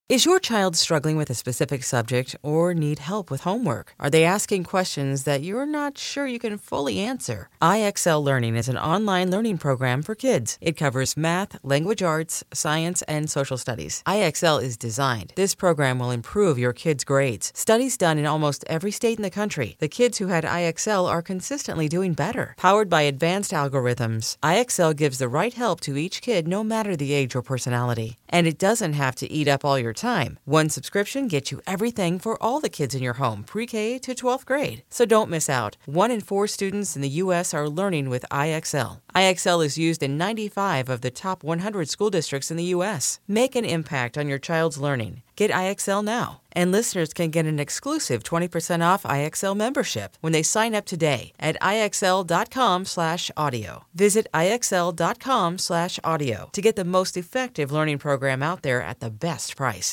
Is your child struggling with a specific subject or need help with homework? Are they asking questions that you're not sure you can fully answer? IXL Learning is an online learning program for kids. It covers math, language arts, science, and social studies. IXL is designed. This program will improve your kids' grades. Studies done in almost every state in the country. The kids who had IXL are consistently doing better. Powered by advanced algorithms, IXL gives the right help to each kid no matter the age or personality. And it doesn't have to eat up all your time. One subscription gets you everything for all the kids in your home, pre-K to 12th grade. So don't miss out. 1 in 4 students in the U.S. are learning with IXL. IXL is used in 95 of the top 100 school districts in the U.S. Make an impact on your child's learning. Get IXL now. And listeners can get an exclusive 20% off IXL membership when they sign up today at IXL.com/audio. Visit IXL.com/audio to get the most effective learning program out there at the best price.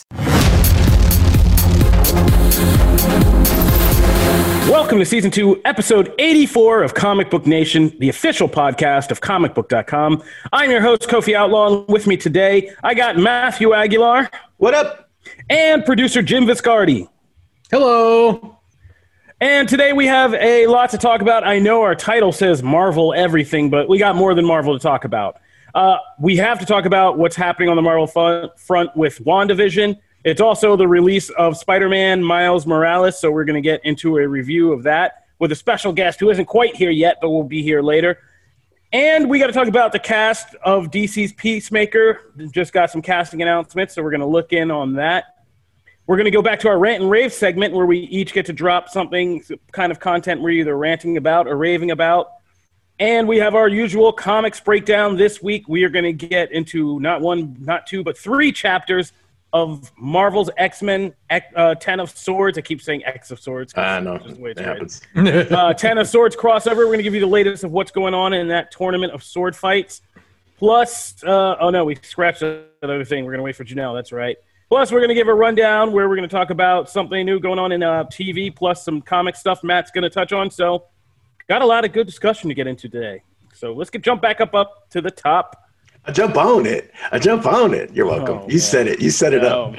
Welcome to Season 2, Episode 84 of Comic Book Nation, the official podcast of comicbook.com. I'm your host, Kofi Outlaw. With me today, I got Matthew Aguilar. What up? And producer Jim Viscardi. Hello. And today we have a lot to talk about. I know our title says Marvel everything, but we got more than Marvel to talk about. We have to talk about what's happening on the Marvel front with WandaVision. It's also the release of Spider-Man Miles Morales, so we're going to get into a review of that with a special guest who isn't quite here yet, but will be here later. And we got to talk about the cast of DC's Peacemaker. Just got some casting announcements, so we're going to look in on that. We're going to go back to our rant and rave segment where we each get to drop something, kind of content we're either ranting about or raving about. And we have our usual comics breakdown. This week we are going to get into not 1, not 2, but 3 chapters of Marvel's X-Men, 10 of Swords. I keep saying X of Swords. No, it happens. 10 of Swords crossover. We're going to give you the latest of what's going on in that tournament of sword fights. Plus, we scratched the other thing. We're going to wait for Janelle. That's right. Plus, we're going to give a rundown where we're going to talk about something new going on in TV, plus some comic stuff Matt's going to touch on. So, got a lot of good discussion to get into today. So, let's jump back up to the top. I jump on it. You're welcome. You said it. You set it up.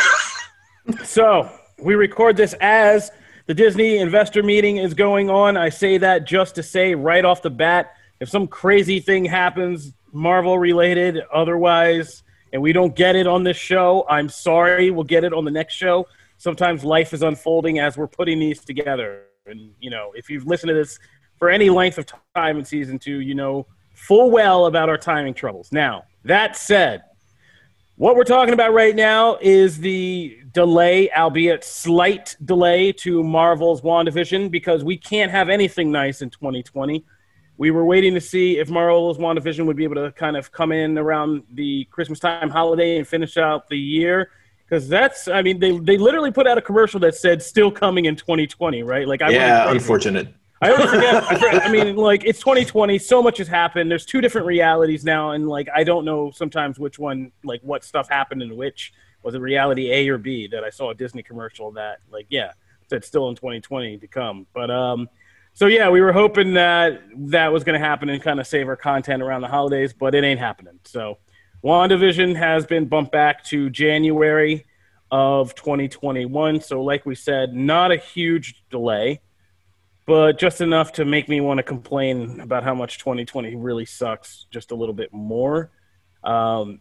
So, we record this as the Disney investor meeting is going on. I say that just to say right off the bat, if some crazy thing happens, Marvel-related, otherwise, and we don't get it on this show, I'm sorry. We'll get it on the next show. Sometimes life is unfolding as we're putting these together. And, if you've listened to this for any length of time in Season 2, you know full well about our timing troubles. Now, that said, what we're talking about right now is the delay, albeit slight delay, to Marvel's WandaVision because we can't have anything nice in 2020. We were waiting to see if Marvel's WandaVision would be able to kind of come in around the Christmas time holiday and finish out the year. Because they literally put out a commercial that said still coming in 2020, right? Unfortunate. I always forget. It's 2020. So much has happened. There's 2 different realities now, and I don't know sometimes which one, what stuff happened in which. Was it reality A or B? That I saw a Disney commercial that, said still in 2020 to come. But we were hoping that was going to happen and kind of save our content around the holidays, but it ain't happening. So, WandaVision has been bumped back to January of 2021. So, like we said, not a huge delay, but just enough to make me want to complain about how much 2020 really sucks just a little bit more. So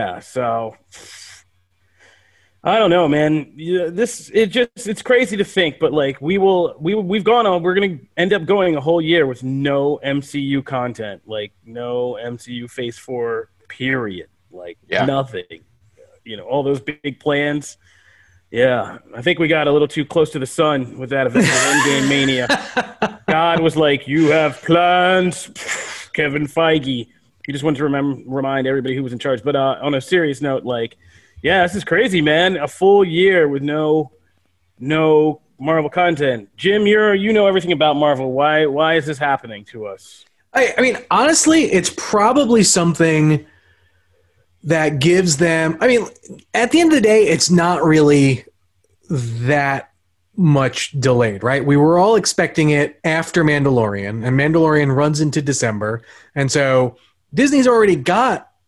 I don't know, man. It's crazy to think, but we're going to end up going a whole year with no MCU content, no MCU Phase 4 period, nothing. All those big plans. Yeah, I think we got a little too close to the sun with that event, Endgame Mania. God was like, "You have plans," Kevin Feige. He just wanted to remind everybody who was in charge. But on a serious note, this is crazy, man. A full year with no Marvel content. Jim, you know everything about Marvel. Why is this happening to us? I mean, honestly, it's probably something that gives them, at the end of the day, it's not really that much delayed, right? We were all expecting it after Mandalorian, and Mandalorian runs into December. And so Disney's already got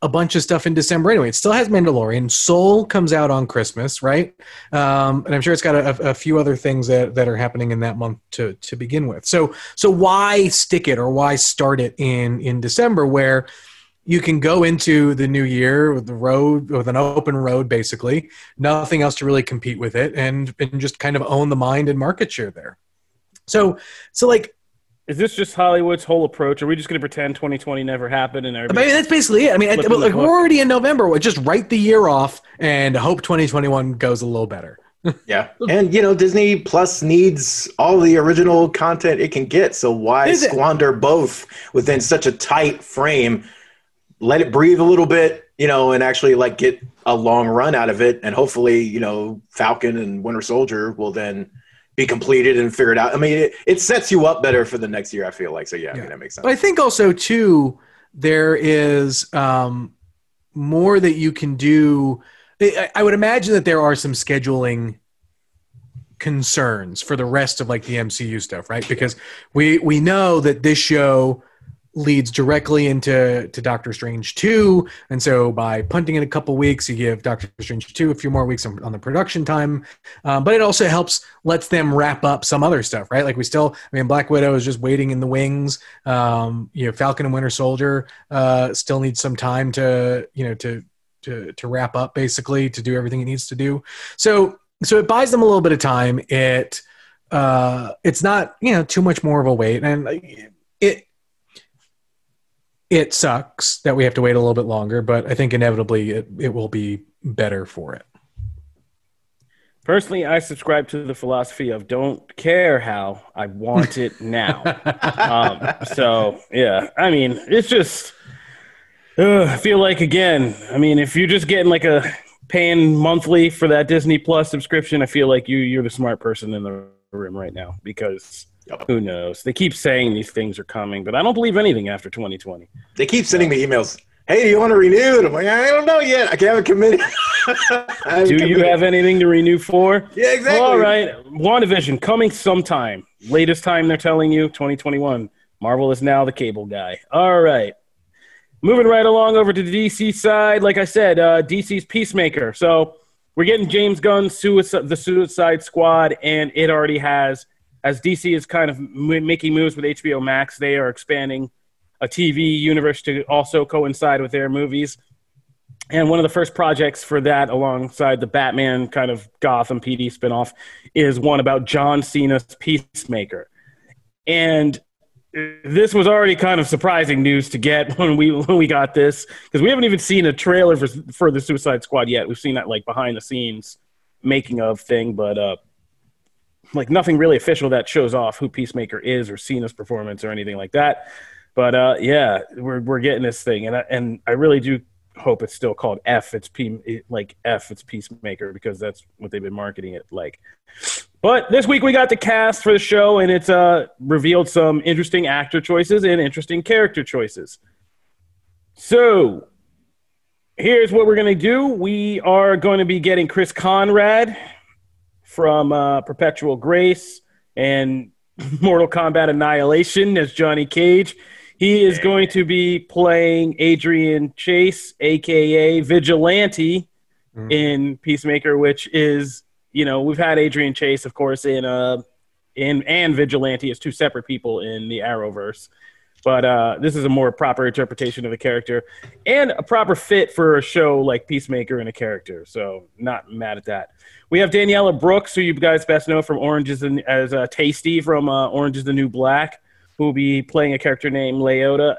a bunch of stuff in December anyway. It still has Mandalorian. Soul comes out on Christmas, right? And I'm sure it's got a few other things that are happening in that month to begin with. So why stick it, or why start it in December, where you can go into the new year with an open road, basically, nothing else to really compete with it, and just kind of own the mind and market share there. So like, is this just Hollywood's whole approach? Are we just going to pretend 2020 never happened? And that's basically it. I mean, like, we're already in November. Just write the year off and hope 2021 goes a little better. Yeah. And, Disney Plus needs all the original content it can get. So why squander both within such a tight frame? Let it breathe a little bit, and actually like get a long run out of it. And hopefully, Falcon and Winter Soldier will then be completed and figured out. I mean, it sets you up better for the next year, I feel like. So yeah. I mean, that makes sense. But I think also too, there is more that you can do. I would imagine that there are some scheduling concerns for the rest of like the MCU stuff, right? Because we know that this show leads directly into Doctor Strange 2, and so by punting it a couple weeks, you give Doctor Strange 2 a few more weeks on the production time, but it also lets them wrap up some other stuff, right? Like Black Widow is just waiting in the wings. Falcon and Winter Soldier still need some time to wrap up, basically, to do everything it needs to do. So it buys them a little bit of time. It's not too much more of a wait, and it sucks that we have to wait a little bit longer, but I think inevitably it will be better for it. Personally, I subscribe to the philosophy of don't care how, I want it now. So, yeah, I mean, it's just, I feel like, again, I mean, if you're just getting like paying monthly for that Disney Plus subscription, I feel like you're the smart person in the room right now, because who knows? They keep saying these things are coming, but I don't believe anything after 2020. They keep sending me emails. Hey, do you want to renew it? I'm like, I don't know yet. I haven't committed. Do you have anything to renew for? Yeah, exactly. All right. WandaVision coming sometime. Latest time they're telling you, 2021. Marvel is now the cable guy. All right. Moving right along over to the DC side. Like I said, DC's Peacemaker. So we're getting James Gunn's The Suicide Squad, and it already has, as DC is kind of making moves with HBO Max, they are expanding a TV universe to also coincide with their movies. And one of the first projects for that, alongside the Batman kind of Gotham PD spinoff, is one about John Cena's Peacemaker. And this was already kind of surprising news to get when we got this, because we haven't even seen a trailer for the Suicide Squad yet. We've seen that like behind the scenes making of thing, but like nothing really official that shows off who Peacemaker is or Cena's performance or anything like that. But yeah, we're getting this thing, and I really do hope it's still called F. It's Peacemaker, because that's what they've been marketing it like. But this week we got the cast for the show, and it's revealed some interesting actor choices and interesting character choices. So here's what we're going to do. We are going to be getting Chris Conrad from Perpetual Grace and Mortal Kombat Annihilation as Johnny Cage. He is going to be playing Adrian Chase, a.k.a. Vigilante, in Peacemaker, which is, we've had Adrian Chase, of course, and Vigilante as two separate people in the Arrowverse. But this is a more proper interpretation of the character and a proper fit for a show like Peacemaker and a character. So not mad at that. We have Daniela Brooks, who you guys best know from as Tasty from Orange is the New Black, who will be playing a character named Leota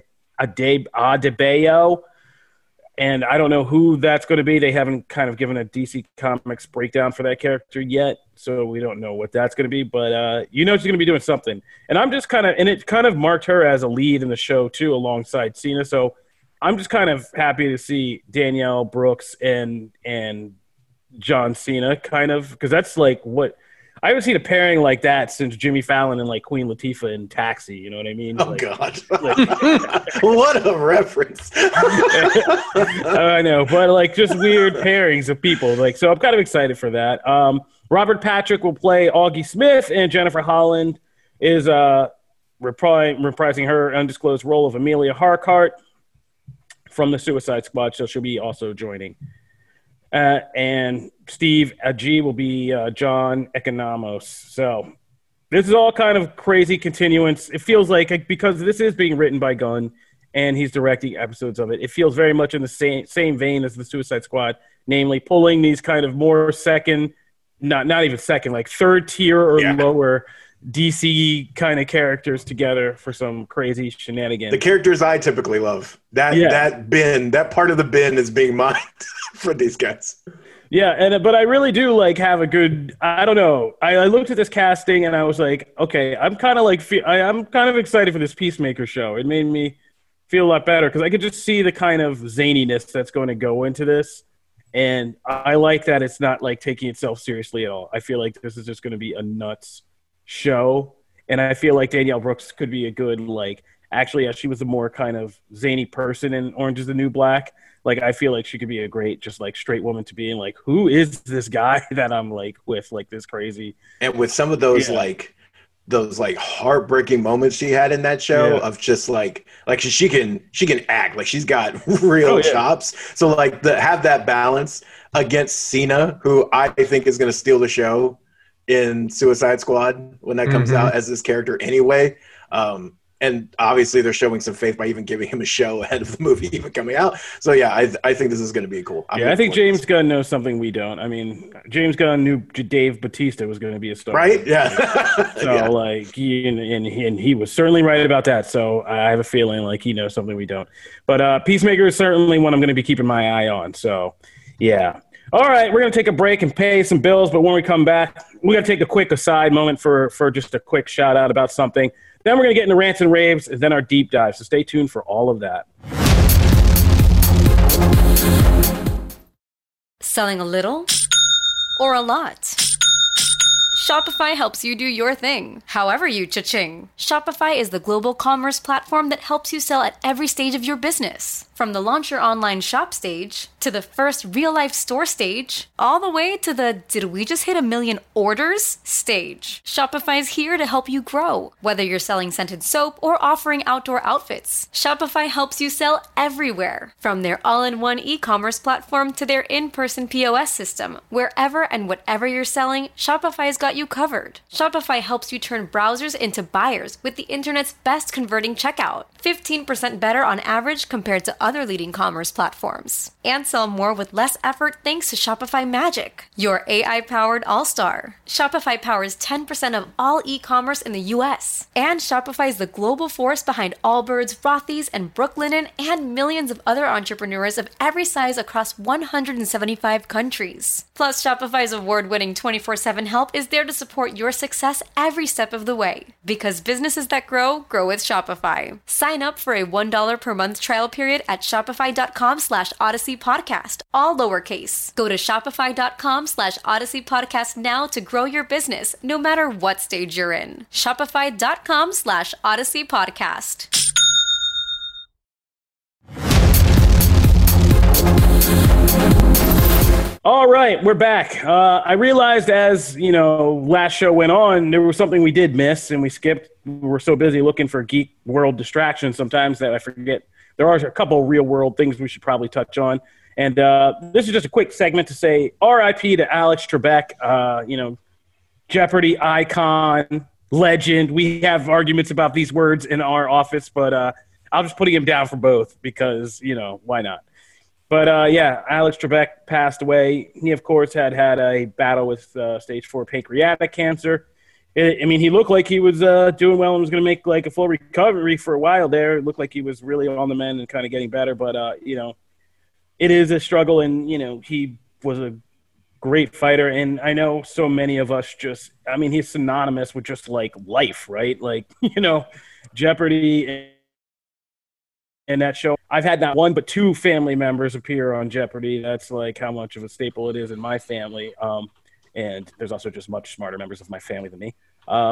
Adebayo. And I don't know who that's going to be. They haven't kind of given a DC Comics breakdown for that character yet, so we don't know what that's going to be. But she's going to be doing something. And I'm just and it kind of marked her as a lead in the show too, alongside Cena. So I'm just kind of happy to see Danielle Brooks and John Cena, kind of, because that's like what I haven't seen a pairing like that since Jimmy Fallon and like Queen Latifah in Taxi. You know what I mean? Oh, God. What a reference. I know, but like just weird pairings of people. Like, so I'm kind of excited for that. Robert Patrick will play Augie Smith, and Jennifer Holland is reprising her undisclosed role of Amelia Harcourt. from the Suicide Squad, so she'll be also joining. And Steve Agee will be John Economos. So this is all kind of crazy continuance. It feels like because this is being written by Gunn and he's directing episodes of it, it feels very much in the same vein as the Suicide Squad, namely pulling these kind of more second, not even second, like third tier or lower DC kind of characters together for some crazy shenanigans. The characters I typically love. That part of the bin is being mined for these guys. Yeah, but I really do have a good. I don't know. I looked at this casting and I was like, okay, I'm kind of excited for this Peacemaker show. It made me feel a lot better because I could just see the kind of zaniness that's going to go into this, and I like that it's not taking itself seriously at all. I feel like this is just going to be a nuts show, and I feel like Danielle Brooks could be a good actually, she was a more kind of zany person in Orange is the New Black. I feel like she could be a great just straight woman to be in who is this guy that I'm with this crazy. And with some of those those heartbreaking moments she had in that show of just she can act, she's got real chops. So have that balance against Cena, who I think is going to steal the show in Suicide Squad when that comes out as this character anyway. And obviously they're showing some faith by even giving him a show ahead of the movie even coming out. So yeah, I think this is going to be cool. I think James Gunn knows something we don't. I mean, James Gunn knew Dave Bautista was going to be a star, right? Yeah. So he was certainly right about that. So I have a feeling he knows something we don't. But Peacemaker is certainly one I'm going to be keeping my eye on. So yeah. All right, we're going to take a break and pay some bills. But when we come back, we're going to take a quick aside moment for just a quick shout out about something. Then we're going to get into rants and raves, and then our deep dive. So stay tuned for all of that. Selling a little or a lot? Shopify helps you do your thing, however you cha-ching. Shopify is the global commerce platform that helps you sell at every stage of your business. From the launch your online shop stage, to the first real-life store stage, all the way to the did we just hit 1 million orders stage. Shopify is here to help you grow. Whether you're selling scented soap or offering outdoor outfits, Shopify helps you sell everywhere. From their all-in-one e-commerce platform to their in-person POS system, wherever and whatever you're selling, Shopify's got you covered. Shopify helps you turn browsers into buyers with the internet's best converting checkout. 15% better on average compared to other leading commerce platforms. And sell more with less effort thanks to Shopify Magic, your AI-powered all-star. Shopify powers 10% of all e-commerce in the US. And Shopify is the global force behind Allbirds, Rothy's, and Brooklinen, and millions of other entrepreneurs of every size across 175 countries. Plus, Shopify's award-winning 24/7 help is there to support your success every step of the way. Because businesses that grow with Shopify. Sign up for a $1 per month trial period at shopify.com/Odyssey Podcast, all lowercase. Go to shopify.com/Odyssey Podcast now to grow your business, no matter what stage you're in. Shopify.com/Odyssey Podcast. All right, we're back. I realized as, last show went on, there was something we did miss and we skipped. We were so busy looking for geek world distractions sometimes that I forget there are a couple of real world things we should probably touch on. And this is just a quick segment to say RIP to Alex Trebek, Jeopardy icon, legend. We have arguments about these words in our office, but I'm just putting him down for both because, why not? But, Alex Trebek passed away. He, of course, had a battle with stage 4 pancreatic cancer. He looked like he was doing well and was going to make, a full recovery for a while there. It looked like he was really on the mend and kind of getting better. But, it is a struggle, and, he was a great fighter. And I know so many of us he's synonymous with just, life, right? Jeopardy and that show. I've had not one but two family members appear on Jeopardy. That's how much of a staple it is in my family. And there's also just much smarter members of my family than me.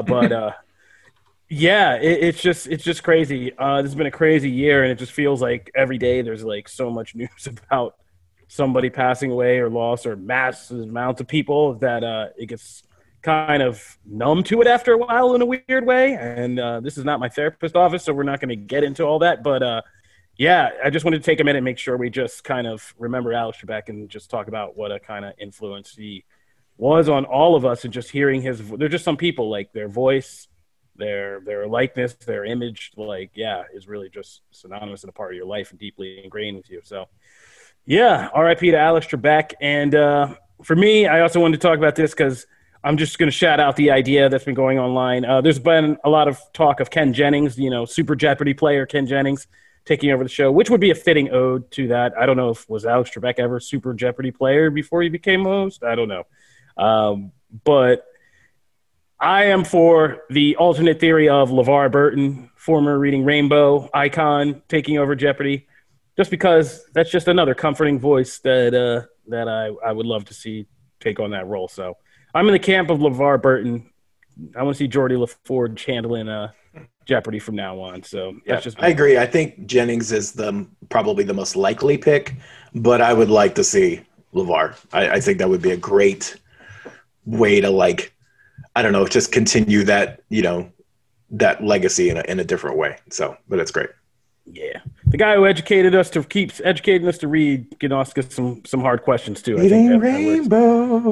It's just crazy. This has been a crazy year, and it just feels like every day there's so much news about somebody passing away or loss or massive amounts of people that it gets kind of numb to it after a while in a weird way. And this is not my therapist office, so we're not going to get into all that. But yeah, I just wanted to take a minute and make sure we just kind of remember Alex Trebek and just talk about what a kind of influence he was on all of us, and just hearing they're just some people, like their voice, their likeness, their image, like, yeah, is really just synonymous and a part of your life and deeply ingrained with you. So, yeah, R.I.P. to Alex Trebek. And for me, I also wanted to talk about this because I'm just going to shout out the idea that's been going online. There's been a lot of talk of Ken Jennings, Super Jeopardy player Ken Jennings, taking over the show, which would be a fitting ode to that. I don't know if was Alex Trebek ever Super Jeopardy player before he became host. I don't know. But I am for the alternate theory of LeVar Burton, former Reading Rainbow icon, taking over Jeopardy, just because that's just another comforting voice that I would love to see take on that role. So I'm in the camp of LeVar Burton. I want to see Geordie LaForge handling Jeopardy from now on. So that's just I agree. I think Jennings is probably the most likely pick, but I would like to see LeVar. I think that would be a great way to, like, I don't know, just continue that, that legacy in a different way. So, but it's great. Yeah. The guy who keeps educating us to read, can ask us some hard questions too. Reading Rainbow.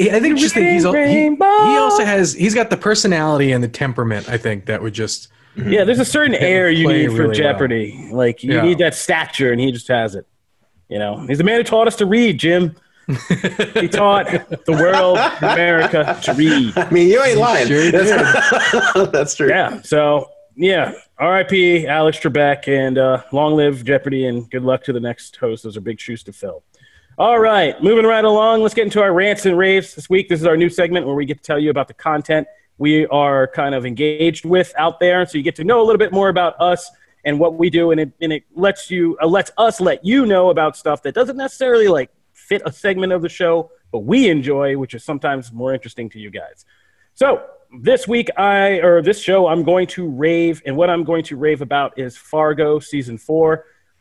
He's got the personality and the temperament, I think, that would just. Yeah, there's a certain air you need for really Jeopardy. Well. Like, you need that stature, and he just has it. He's the man who taught us to read, Jim. He taught the world, America, to read. I mean, you ain't lying. Sure That's true. Yeah. So, yeah. R.I.P. Alex Trebek, and long live Jeopardy, and good luck to the next host. Those are big shoes to fill. All right. Moving right along. Let's get into our rants and raves this week. This is our new segment where we get to tell you about the content we are kind of engaged with out there. So you get to know a little bit more about us and what we do, and it lets us let you know about stuff that doesn't necessarily like fit a segment of the show, but we enjoy, which is sometimes more interesting to you guys. So this week, this show, I'm going to rave, and what I'm going to rave about is Fargo season 4.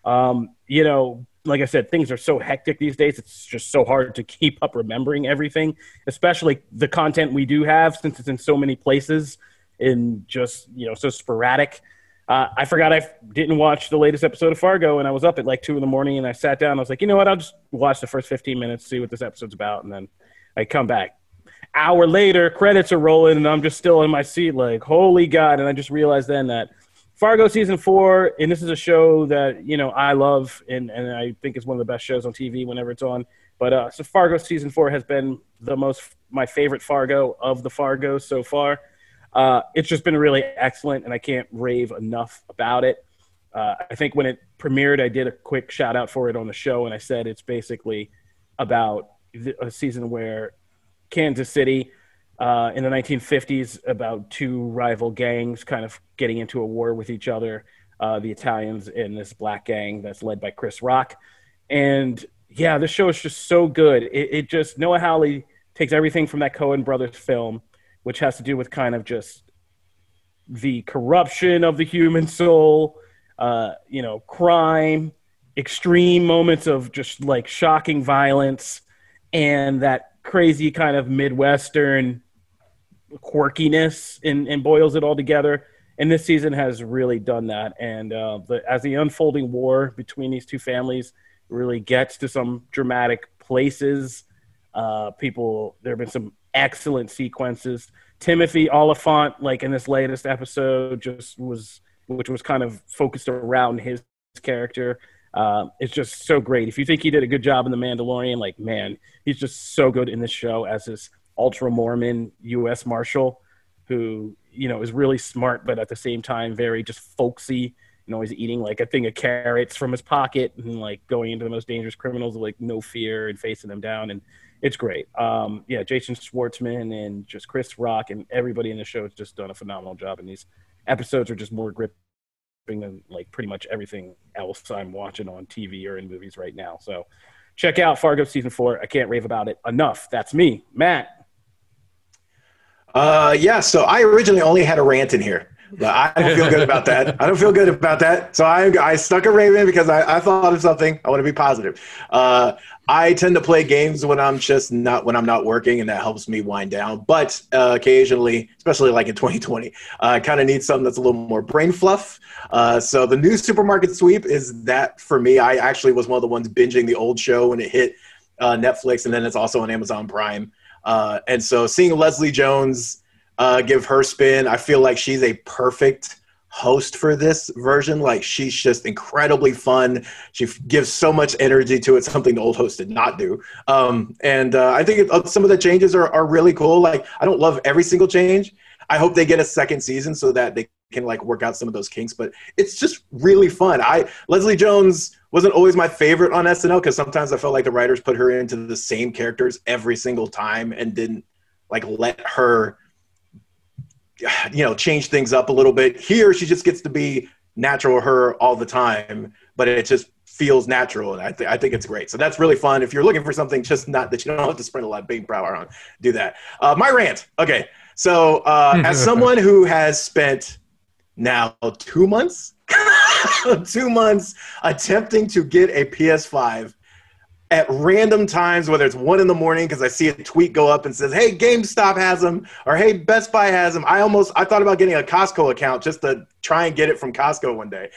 Like I said, things are so hectic these days. It's just so hard to keep up remembering everything, especially the content we do have, since it's in so many places and just, so sporadic. I forgot I didn't watch the latest episode of Fargo, and I was up at like 2 a.m, and I sat down. I was like, you know what? I'll just watch the first 15 minutes, see what this episode's about, and then I come back. Hour later, credits are rolling, and I'm just still in my seat like, holy God. And I just realized then that Fargo season 4, and this is a show that, I love, and I think is one of the best shows on TV whenever it's on. But so Fargo season 4 has been my favorite Fargo of the Fargos so far. It's just been really excellent, and I can't rave enough about it. I think when it premiered, I did a quick shout out for it on the show, and I said it's basically about a season where Kansas City in the 1950s, about 2 rival gangs kind of getting into a war with each other, the Italians and this black gang that's led by Chris Rock. And yeah, this show is just so good. It just, Noah Hawley takes everything from that Coen Brothers film, which has to do with kind of just the corruption of the human soul, crime, extreme moments of just like shocking violence, and that crazy kind of Midwestern quirkiness and boils it all together. And this season has really done that. And as the unfolding war between these two families really gets to some dramatic places, there have been some excellent sequences. Timothy Oliphant, like in this latest episode, which was kind of focused around his character. It's just so great. If you think he did a good job in The Mandalorian, like, man, he's just so good in this show as this ultra Mormon U.S. Marshal who, is really smart, but at the same time, very just folksy. He's eating like a thing of carrots from his pocket and like going into the most dangerous criminals with like no fear and facing them down. And it's great. Jason Schwartzman and just Chris Rock and everybody in the show has just done a phenomenal job. And these episodes are just more gripping than like pretty much everything else I'm watching on TV or in movies right now. So check out Fargo season 4. I can't rave about it enough. That's me, Matt. So I originally only had a rant in here, But I don't feel good about that. I don't feel good about that. So I stuck a Raven because I thought of something. I want to be positive. I tend to play games when I'm not working, and that helps me wind down. But occasionally, especially like in 2020, I kind of need something that's a little more brain fluff. So the new Supermarket Sweep is that for me. I actually was one of the ones binging the old show when it hit Netflix, and then it's also on Amazon Prime. And so seeing Leslie Jones give her spin, I feel like she's a perfect host for this version. Like, she's just incredibly fun. She gives so much energy to it, something the old host did not do. And I think some of the changes are really cool. Like, I don't love every single change. I hope they get a second season so that they can like work out some of those kinks, but it's just really fun. Leslie Jones wasn't always my favorite on SNL because sometimes I felt like the writers put her into the same characters every single time and didn't like let her change things up a little bit. Here, she just gets to be natural her all the time, but it just feels natural, and I think it's great. So that's really fun. If you're looking for something just not that you don't have to spend a lot of brain power on, do that. My rant. Okay, so as someone who has spent now 2 months, 2 months attempting to get a PS5 at random times, whether it's 1 a.m. because I see a tweet go up and says, hey, GameStop has them, or hey, Best Buy has them. I thought about getting a Costco account just to try and get it from Costco one day.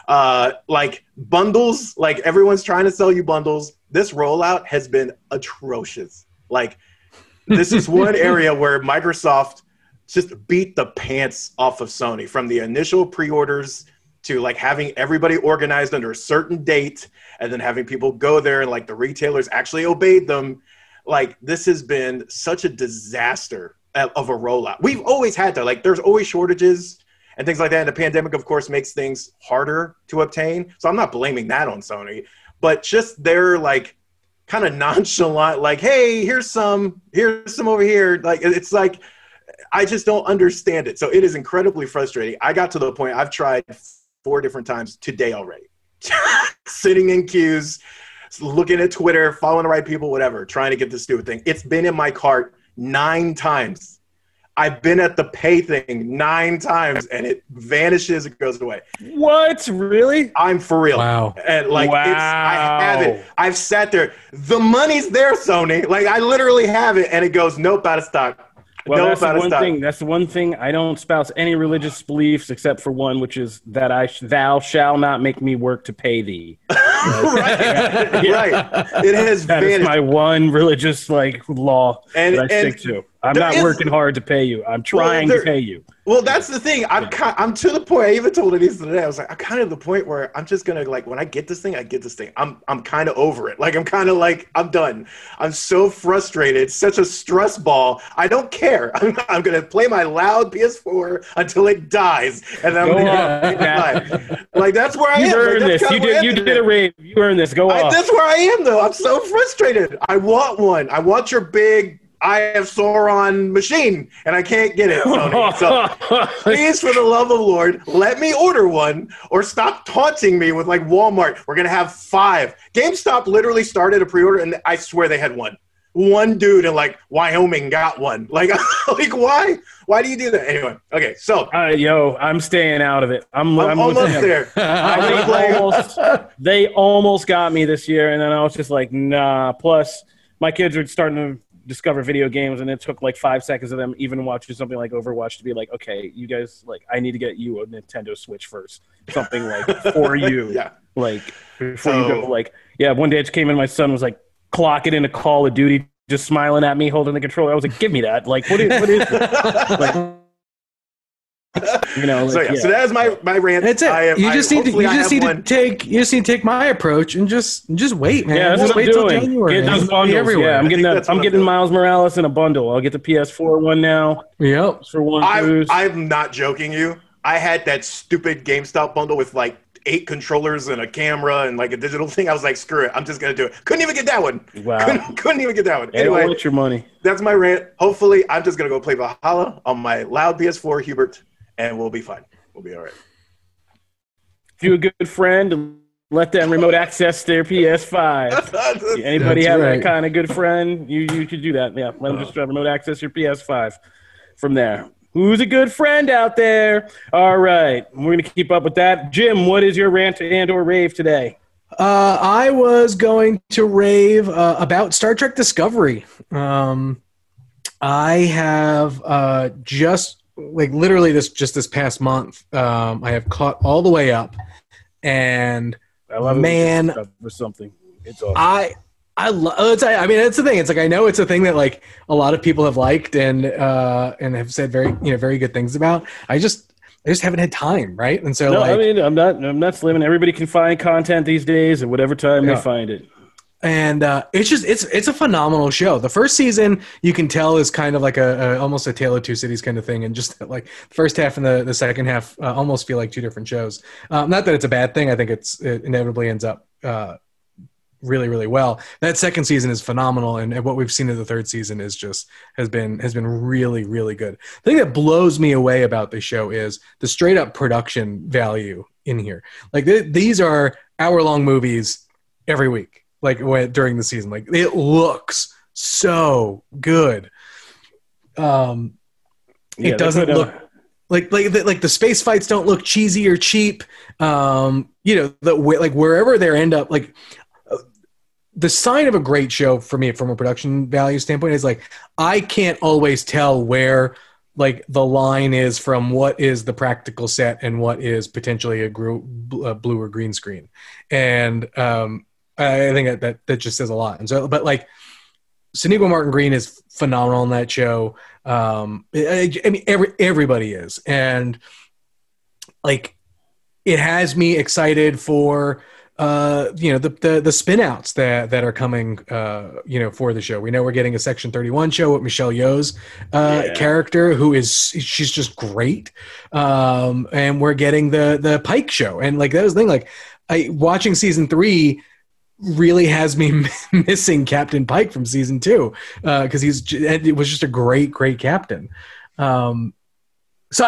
Like bundles, like everyone's trying to sell you bundles. This rollout has been atrocious. Like, this is one area where Microsoft just beat the pants off of Sony, from the initial pre-orders to like having everybody organized under a certain date and then having people go there and like the retailers actually obeyed them. Like, this has been such a disaster of a rollout. We've always had to, like, there's always shortages and things like that. And the pandemic, of course, makes things harder to obtain. So I'm not blaming that on Sony, but just their like kind of nonchalant, like, hey, here's some over here. Like, it's like, I just don't understand it. So it is incredibly frustrating. I got to the point I've tried 4 different times today already. Sitting in queues, looking at Twitter, following the right people, whatever, trying to get this stupid thing. It's been in my cart 9 times. I've been at the pay thing 9 times, and it vanishes. It goes away. What? Really? I'm for real. Wow. And like, wow. I have it. I've sat there. The money's there, Sony. Like, I literally have it, and it goes, nope, out of stock. Well, nope, that's the out of one stock. thing. That's the one thing. I don't espouse any religious beliefs except for one, which is that thou shall not make me work to pay thee. Right. Right. It has That vanished. is my one religious like law And- that I and stick to. I'm there not is- working hard to pay you. I'm trying to pay you. Well, that's the thing. I'm to the point. I even told Anissa today. I was like, I'm kind of the point where I'm just gonna, like, when I get this thing, I get this thing. I'm kind of over it. Like, I'm kind of like, I'm done. I'm so frustrated. It's such a stress ball. I don't care. I'm gonna play my loud PS4 until it dies, and then I'm Go gonna die. Like, that's where I am. You Like, earned that's this. kinda where I You am did today. a rave. You earned this. Go off. That's where I am, though. I'm so frustrated. I want one. I want your big Eye of Sauron machine, and I can't get it, Sony. So please, for the love of the Lord, let me order one, or stop taunting me with like Walmart. We're gonna have 5. GameStop literally started a pre-order, and I swear they had one. One dude in like Wyoming got one. Like, like why? Why do you do that? Anyway, okay. So I'm staying out of it. I'm almost with him. there. They almost got me this year, and then I was just like, nah. Plus, my kids are starting to discover video games, and it took like 5 seconds of them even watching something like Overwatch to be like, okay, you guys, like, I need to get you a Nintendo Switch first, something like for you. Yeah. Like, before you go, like, yeah. One day it came in, my son was like clocking into Call of Duty, just smiling at me, holding the controller. I was like, give me that. Like, what is this? Like, you know, like, So that's my rant. That's it. You just need to take my approach and just wait, man. Yeah, that's Just what I'm wait till doing. January. Get those It'll be bundles. everywhere. Yeah, that's what I'm I'm getting doing. Miles Morales in a bundle. I'll get the PS4 one now. Yep. For one boost. I'm not joking you. I had that stupid GameStop bundle with like 8 controllers and a camera and like a digital thing. I was like, screw it. I'm just going to do it. Couldn't even get that one. Wow. Couldn't even get that one. They don't Anyway, want your money. that's my rant. Hopefully, I'm just going to go play Valhalla on my loud PS4, Hubert, and we'll be fine. We'll be all right. If you're a good friend, let them remote access their PS5. Anybody That's have right. that kind of good friend? You could do that. Yeah, let them just remote access your PS5 from there. Who's a good friend out there? All right. We're going to keep up with that. Jim, what is your rant and or rave today? I was going to rave about Star Trek Discovery. I have just literally this past month, I have caught all the way up, and I love man, it for something. It's awesome. I that's the thing. It's like I know it's a thing that like a lot of people have liked and have said very good things about. I just haven't had time, right? And so I'm not slamming. Everybody can find content these days at whatever time they find it. And it's a phenomenal show. The first season you can tell is kind of like a almost a Tale of Two Cities kind of thing, and just like the first half and the second half almost feel like two different shows. Not that it's a bad thing. I think it inevitably ends up really, really well. That second season is phenomenal, and what we've seen in the third season is has been really, really good. The thing that blows me away about this show is the straight up production value in here. Like these are hour-long movies every week, during the season. Like it looks so good. It doesn't look like the space fights don't look cheesy or cheap. Wherever they end up, the sign of a great show for me from a production value standpoint is I can't always tell where the line is from what is the practical set and what is potentially a blue or green screen. And I think that just says a lot. And so, but Sonequa Martin Green is phenomenal in that show. I mean, everybody is. And it has me excited for the spin outs that are coming for the show. We know we're getting a Section 31 show with Michelle Yeoh's character, she's just great. And we're getting the Pike show, and that was the thing. Watching season 3 really has me missing Captain Pike from season 2 because it was just a great captain. So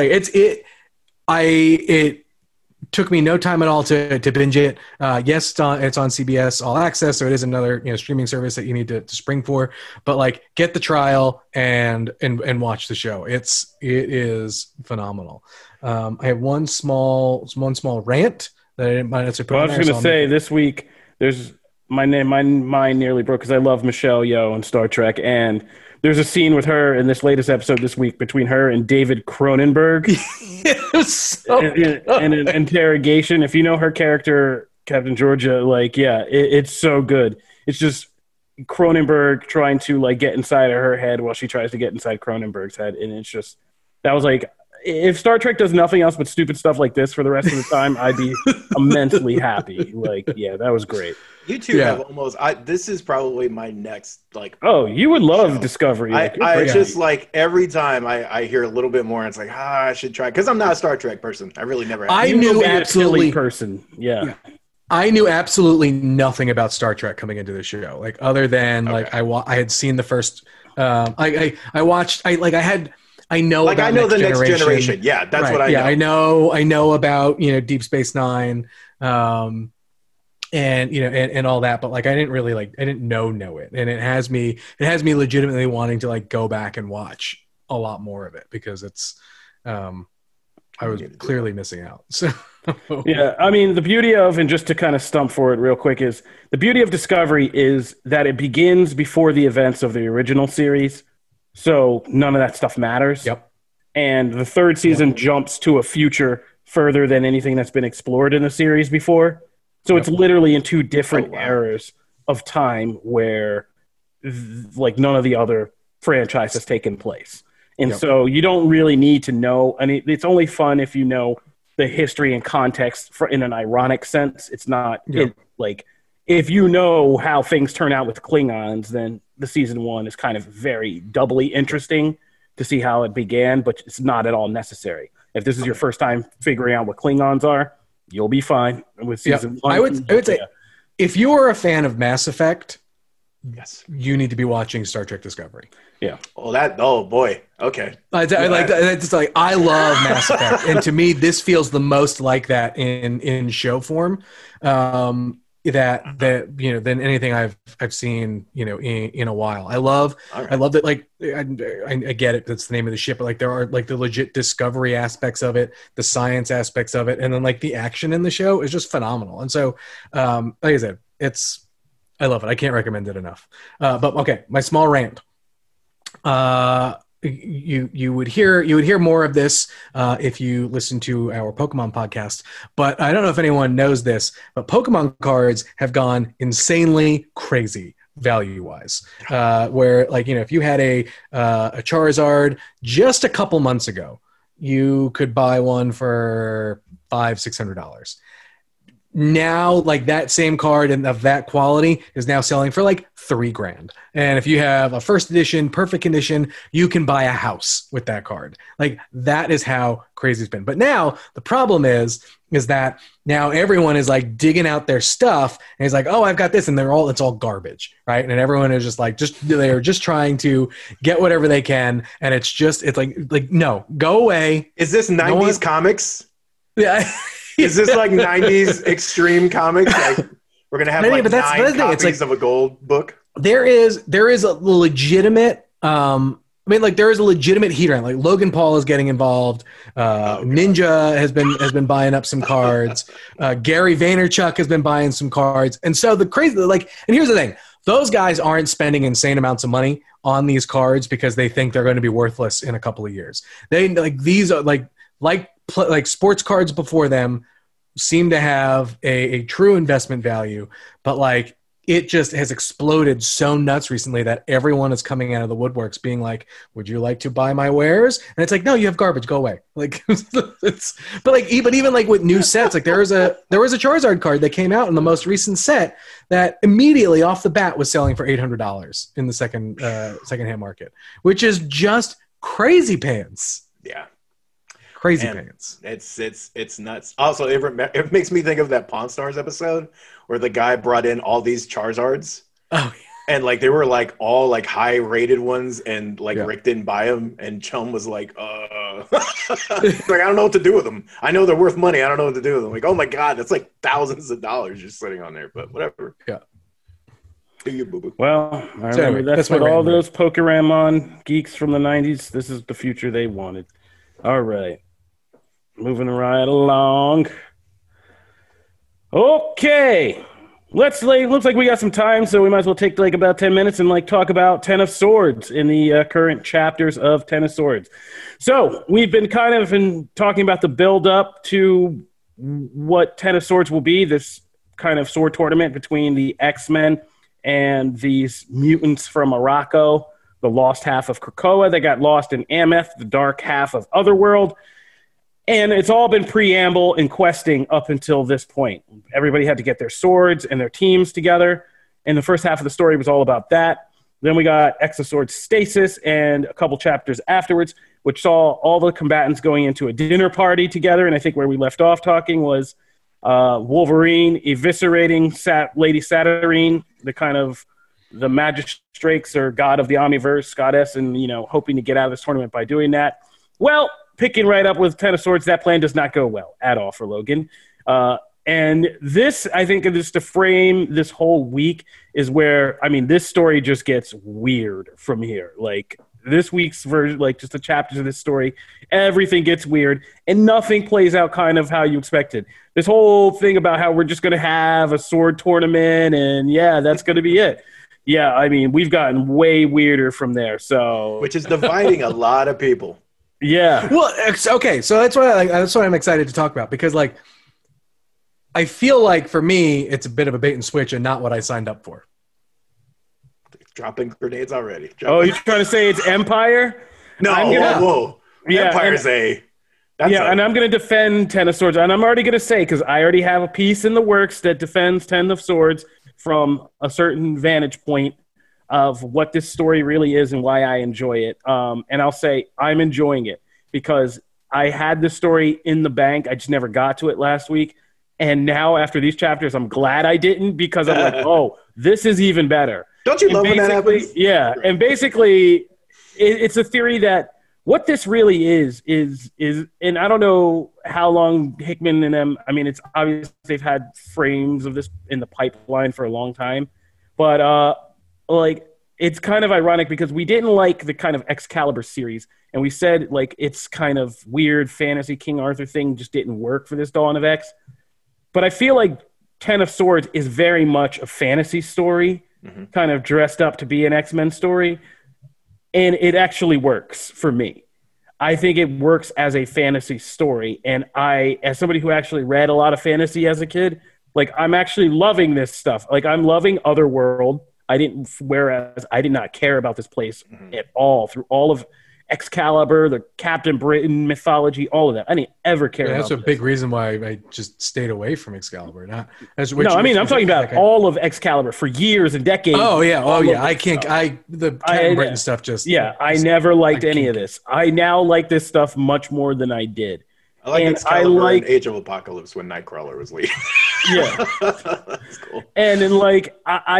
it took me no time at all to binge it. Yes, it's on CBS All Access, so it is another streaming service that you need to spring for. But get the trial and watch the show. It is phenomenal. I have one small rant that I didn't mind to put. Well, I was going to say this week there's my mind nearly broke because I love Michelle Yeoh on Star Trek, and there's a scene with her in this latest episode this week between her and David Cronenberg. It was so in an interrogation. If you know her character, Captain Georgia, it's so good. It's just Cronenberg trying to get inside of her head while she tries to get inside Cronenberg's head, and it's just that was if Star Trek does nothing else but stupid stuff like this for the rest of the time, I'd be immensely happy. That was great. You two have almost. This is probably my next Oh, you would love show. Discovery. I just every time I hear a little bit more, it's I should try because I'm not a Star Trek person. I really never. I knew absolutely person. Yeah. I knew absolutely nothing about Star Trek coming into the show. Other than I had seen the first. I watched. I know about I know the next generation. Yeah, that's what I know. Yeah, I know about Deep Space Nine, and all that. But I didn't really I didn't know it, and it has me legitimately wanting to go back and watch a lot more of it because it's I was clearly missing out. So yeah, I mean the beauty of, and just to kind of stump for it real quick, is the beauty of Discovery is that it begins before the events of the original series. So none of that stuff matters. Yep. And the third season jumps to a future further than anything that's been explored in the series before. So it's literally in two different eras of time where none of the other franchise has taken place. And so you don't really need to know. I mean, it's only fun if you know the history and context in an ironic sense. It's not if you know how things turn out with Klingons, then the season 1 is kind of very doubly interesting to see how it began, but it's not at all necessary. If this is your first time figuring out what Klingons are, you'll be fine with season 1. I would say if you are a fan of Mass Effect, you need to be watching Star Trek Discovery. Yeah. Oh boy. Okay. I love Mass Effect, and to me, this feels the most like that in show form. that you know than anything I've seen in a while. I love that, like I get it, that's the name of the ship, but like there are like the legit discovery aspects of it, the science aspects of it, and then like the action in the show is just phenomenal. And so like I said, I love it. I can't recommend it enough. But okay, my small rant. You would hear more of this if you listen to our Pokemon podcast. But I don't know if anyone knows this, but Pokemon cards have gone insanely crazy value-wise. Where, like, if you had a Charizard just a couple months ago, you could buy one for $500-$600. Now, like, that same card and of that quality is now selling for like $3,000. And if you have a first edition, perfect condition, you can buy a house with that card. Like, that is how crazy it's been. But now the problem is that now everyone is like digging out their stuff and it's like, oh, I've got this, and it's all garbage, right? And everyone is just like, they're just trying to get whatever they can, and it's like no, go away. Is this 90s comics? Yeah. Is this like 90s extreme comics? Like, we're gonna have like 9 copies of a gold book. There is a legitimate there is a legitimate heat around. Like, Logan Paul is getting involved. Ninja has been buying up some cards. Gary Vaynerchuk has been buying some cards. And so and here's the thing: those guys aren't spending insane amounts of money on these cards because they think they're going to be worthless in a couple of years. They these are like sports cards before them seem to have a true investment value, but like, it just has exploded so nuts recently that everyone is coming out of the woodworks being like, would you like to buy my wares? And it's like, no, you have garbage, go away. Like, but even like with new sets, like there was a Charizard card that came out in the most recent set that immediately off the bat was selling for $800 in the secondhand market, which is just crazy pants. Yeah. Crazy pants. It's nuts. Also, it makes me think of that Pawn Stars episode where the guy brought in all these Charizards. Oh, yeah. And like they were like all like high rated ones, and like Rick didn't buy them, and Chum was like, like, I don't know what to do with them. I know they're worth money. I don't know what to do with them. Like, oh my god, that's like thousands of dollars just sitting on there. But whatever. Yeah. Do you, boo-boo? Well, I remember that's what all those Pokeramon geeks from the 90s. This is the future they wanted. All right. Moving right along. Okay. Looks like we got some time, so we might as well take like about 10 minutes and like talk about Ten of Swords in the current chapters of Ten of Swords. So we've been kind of talking about the build up to what Ten of Swords will be, this kind of sword tournament between the X-Men and these mutants from Morocco, the lost half of Krakoa. They got lost in Ameth, the dark half of Otherworld. And it's all been preamble and questing up until this point. Everybody had to get their swords and their teams together. And the first half of the story was all about that. Then we got Exosword Stasis and a couple chapters afterwards, which saw all the combatants going into a dinner party together. And I think where we left off talking was Wolverine eviscerating Lady Saturnine, the magistrates or god of the Omniverse, goddess, and hoping to get out of this tournament by doing that. Well, picking right up with Ten of Swords, that plan does not go well at all for Logan. And this, I think, just to frame this whole week is where, this story just gets weird from here. Like, this week's version, like just the chapters of this story, everything gets weird and nothing plays out kind of how you expected. This whole thing about how we're just going to have a sword tournament and that's going to be it. Yeah, we've gotten way weirder from there. So, which is dividing a lot of people. Yeah. Well, okay, so that's what I'm excited to talk about, because like I feel like for me it's a bit of a bait and switch and not what I signed up for. Dropping grenades already. Oh, you're trying to say it's Empire? No, whoa. Yeah, Empire's and I'm going to defend Ten of Swords, and I'm already going to say, because I already have a piece in the works that defends Ten of Swords from a certain vantage point of what this story really is and why I enjoy it. And I'll say I'm enjoying it because I had this story in the bank. I just never got to it last week. And now after these chapters, I'm glad I didn't, because I'm like, oh, this is even better. Don't you love when that happens? Yeah. And basically, it's a theory that what this really is, and I don't know how long Hickman and them, I mean, it's obvious they've had frames of this in the pipeline for a long time, but like, it's kind of ironic because we didn't like the kind of Excalibur series, and we said, like, it's kind of weird fantasy King Arthur thing just didn't work for this Dawn of X. But I feel like Ten of Swords is very much a fantasy story, kind of dressed up to be an X-Men story. And it actually works for me. I think it works as a fantasy story. And I, as somebody who actually read a lot of fantasy as a kid, like, I'm actually loving this stuff. Like, I'm loving Otherworld. Whereas I did not care about this place at all through all of Excalibur, the Captain Britain mythology, all of that. I didn't ever care about That's a this. big reason why I just stayed away from Excalibur. I'm talking about all of Excalibur for years and decades. I can't. The Captain Britain stuff just. Yeah, I never liked any of this. I now like this stuff much more than I did. I like Excalibur and Age of Apocalypse when Nightcrawler was leading. Yeah, that's cool. And then, like,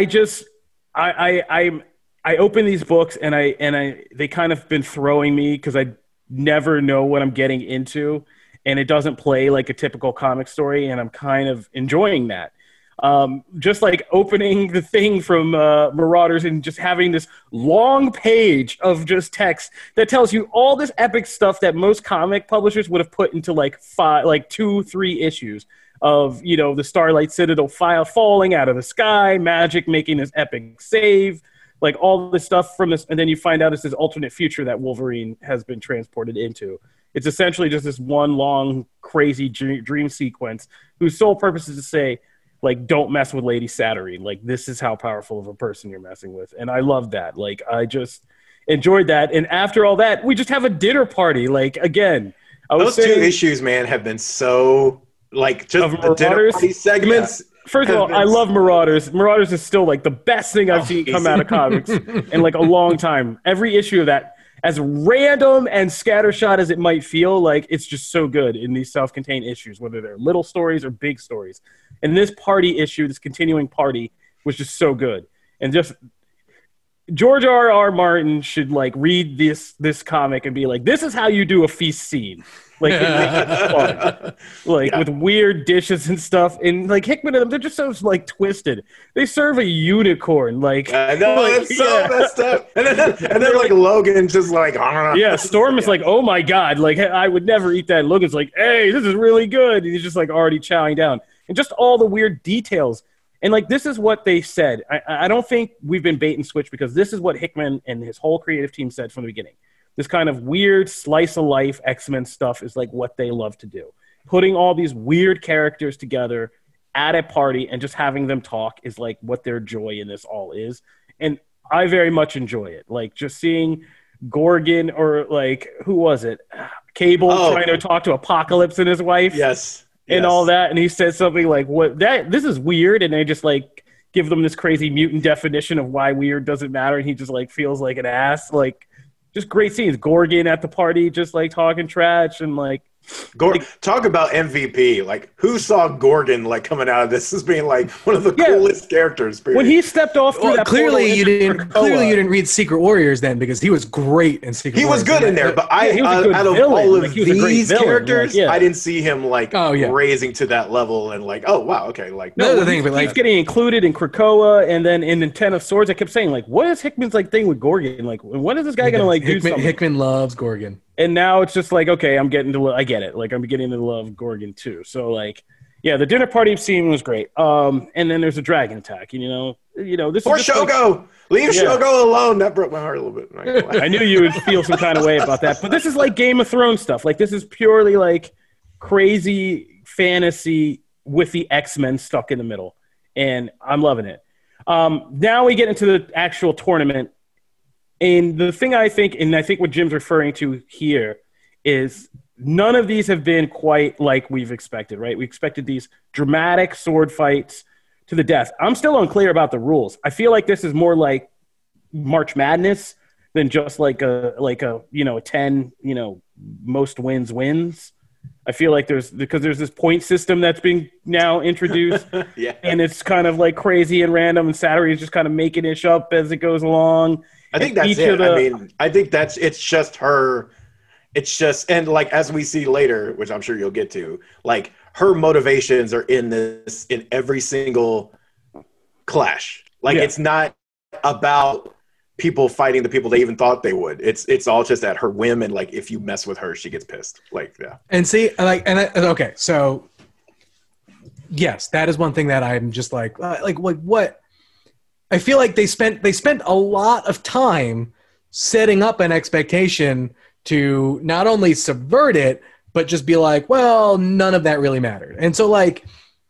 I open these books and they kind of been throwing me because I never know what I'm getting into, and it doesn't play like a typical comic story, and I'm kind of enjoying that. Just like opening the thing from Marauders and just having this long page of just text that tells you all this epic stuff that most comic publishers would have put into like 2-3 issues of, you know, the Starlight Citadel fire falling out of the sky, Magic making this epic save, like all this stuff from this, and then you find out it's this alternate future that Wolverine has been transported into. It's essentially just this one long, crazy dream sequence whose sole purpose is to say, like, don't mess with Lady Satyrine. Like, this is how powerful of a person you're messing with. And I love that. Like, I just enjoyed that. And after all that, we just have a dinner party. Like, again, those 2 issues, man, have been so, like, just the dinner party segments. Yeah. First of all, I love Marauders. Marauders is still like the best thing I've seen come out of comics in like a long time. Every issue of that, as random and scattershot as it might feel, like, it's just so good in these self-contained issues, whether they're little stories or big stories. And this party issue, this continuing party, was just so good. And just George R.R. Martin should like read this comic and be like, this is how you do a feast scene. Like, fun. Like, with weird dishes and stuff, and like Hickman and them, they're just so like twisted. They serve a unicorn, like, I know, like, it's so messed up. And then like Logan just like, yeah, Storm is like, oh my god, like, I would never eat that. And Logan's like, hey, this is really good. And he's just like already chowing down, and just all the weird details. And like, this is what they said. I don't think we've been bait and switch, because this is what Hickman and his whole creative team said from the beginning. This kind of weird slice of life X-Men stuff is like what they love to do. Putting all these weird characters together at a party and just having them talk is like what their joy in this all is. And I very much enjoy it. Like, just seeing Gorgon, or like, who was it? Cable trying to talk to Apocalypse and his wife. Yes. And all that. And he said something like, this is weird. And they just like give them this crazy mutant definition of why weird doesn't matter. And he just like feels like an ass. Like, just great scenes. Gorgon at the party, just like talking trash, and like, talk about MVP. Like, who saw Gorgon like coming out of this as being like one of the coolest characters? Period. When he stepped off through that clearly you didn't read Secret Warriors then, because he was great in Secret Warriors. He was good in there, but out of all of these characters, I didn't see him like raising to that level and like, oh wow, okay, like no, he keeps getting included in Krakoa, and then in the Ten of Swords. I kept saying, like, what is Hickman's like thing with Gorgon? Like, when is this guy gonna like do something? Hickman loves Gorgon. And now it's just like, okay, I get it. Like, I'm beginning to love Gorgon too. So like, yeah, the dinner party scene was great. And then there's a dragon attack. You know, this poor is Shogo. Like, leave Shogo alone. That broke my heart a little bit. I knew you would feel some kind of way about that. But this is like Game of Thrones stuff. Like, this is purely like crazy fantasy with the X-Men stuck in the middle, and I'm loving it. Now we get into the actual tournament. And the thing I think what Jim's referring to here is none of these have been quite like we've expected, right? We expected these dramatic sword fights to the death. I'm still unclear about the rules. I feel like this is more like March Madness than just like a 10, most wins. I feel like there's this point system that's being now introduced, and it's kind of like crazy and random, and Satyrine is just kind of making it up as it goes along. I think that's it. I think it's just her It's just, and like as we see later, which I'm sure you'll get to, like her motivations are in every single clash. Like it's not about people fighting the people they even thought they would. It's all just at her whim, and like if you mess with her, she gets pissed. Like And see, okay, so yes, that is one thing that I'm just like what I feel like they spent a lot of time setting up an expectation to not only subvert it, but just be like, well, none of that really mattered. And so like,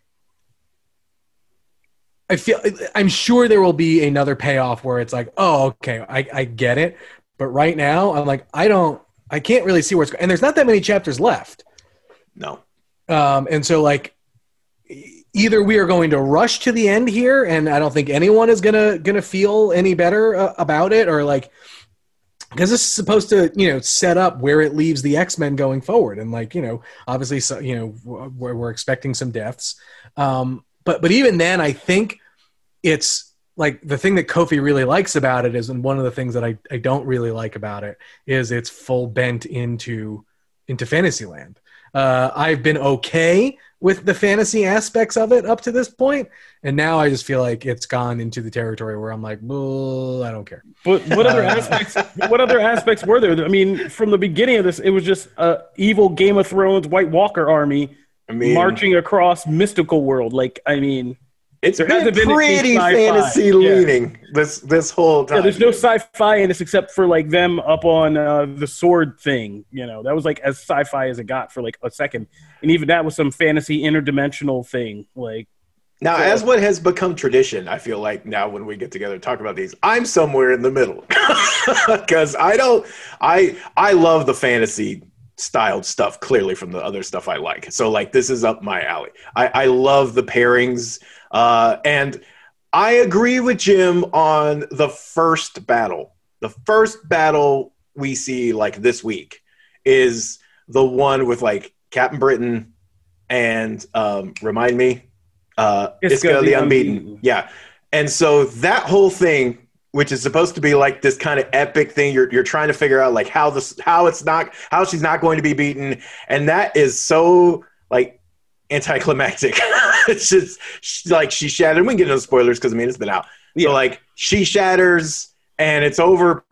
I'm sure there will be another payoff where it's like, oh, okay, I get it. But right now I'm like, I can't really see where it's going. And there's not that many chapters left. No. And so like, either we are going to rush to the end here, and I don't think anyone is gonna feel any better about it, or like, because this is supposed to, set up where it leaves the X-Men going forward, and like, obviously, so, we're expecting some deaths, but even then, I think it's like the thing that Kofi really likes about it is, and one of the things that I don't really like about it is it's full bent into Fantasyland. I've been okay with the fantasy aspects of it up to this point, and now I just feel like it's gone into the territory where I'm like, I don't care. But what other aspects? What other aspects were there? I mean, from the beginning of this, it was just a evil Game of Thrones White Walker army marching across mystical world. Like, I mean, it's been pretty fantasy leaning this whole time. Yeah, there's no sci-fi in this except for like them up on the sword thing. That was like as sci-fi as it got for like a second, and even that was some fantasy interdimensional thing. Like now, as what has become tradition, I feel like now when we get together and talk about these, I'm somewhere in the middle because I love the fantasy styled stuff clearly from the other stuff I like. So like this is up my alley. I love the pairings. And I agree with Jim on the first battle. The first battle we see like this week is the one with like Captain Britain and remind me, Isca the Unbeaten. Yeah. And so that whole thing, which is supposed to be like this kind of epic thing, you're trying to figure out like how she's not going to be beaten, and that is so like anticlimactic. It's just like she shattered. We can get into spoilers because I mean it's been out. Yeah. So like she shatters and it's over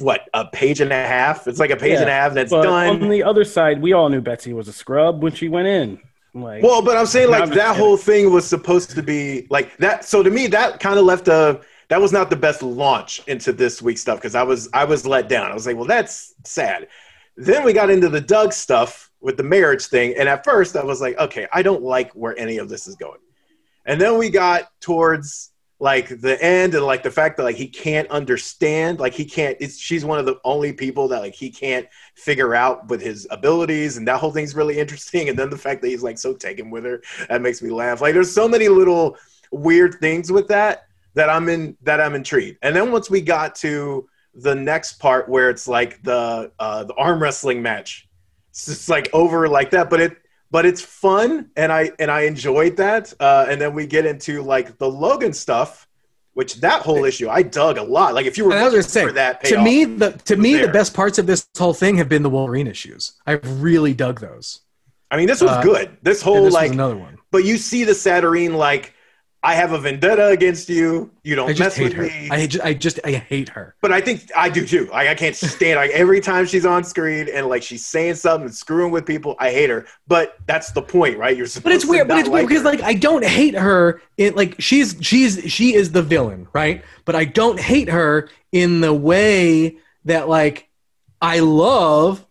a page and a half. It's like a page and a half and it's done. On the other side, we all knew Betsy was a scrub when she went in. Like, well, but I'm saying like that whole thing was supposed to be like that. So to me, that kind of left that was not the best launch into this week's stuff because I was let down. I was like, well, that's sad. Then we got into the Doug stuff with the marriage thing. And at first I was like, okay, I don't like where any of this is going. And then we got towards like the end and like the fact that like he can't understand, like she's one of the only people that like he can't figure out with his abilities. And that whole thing's really interesting. And then the fact that he's like so taken with her, that makes me laugh. Like there's so many little weird things with that I'm intrigued. And then once we got to the next part where it's like the arm wrestling match, it's just like over like that, but it's fun and I enjoyed that. And then we get into like the Logan stuff, which that whole issue I dug a lot. Like if you were looking for that payoff, to me the best parts of this whole thing have been the Wolverine issues. I really dug those. I mean, this was good. This whole this like was another one. But you see the Saturine like, I have a vendetta against you. You don't mess with me. I hate her. But I think I do too. I can't stand like every time she's on screen and like she's saying something and screwing with people. I hate her. But that's the point, right? You're supposed. But it's weird. But it's weird because like I don't hate her. Like she is the villain, right? But I don't hate her in the way that like I love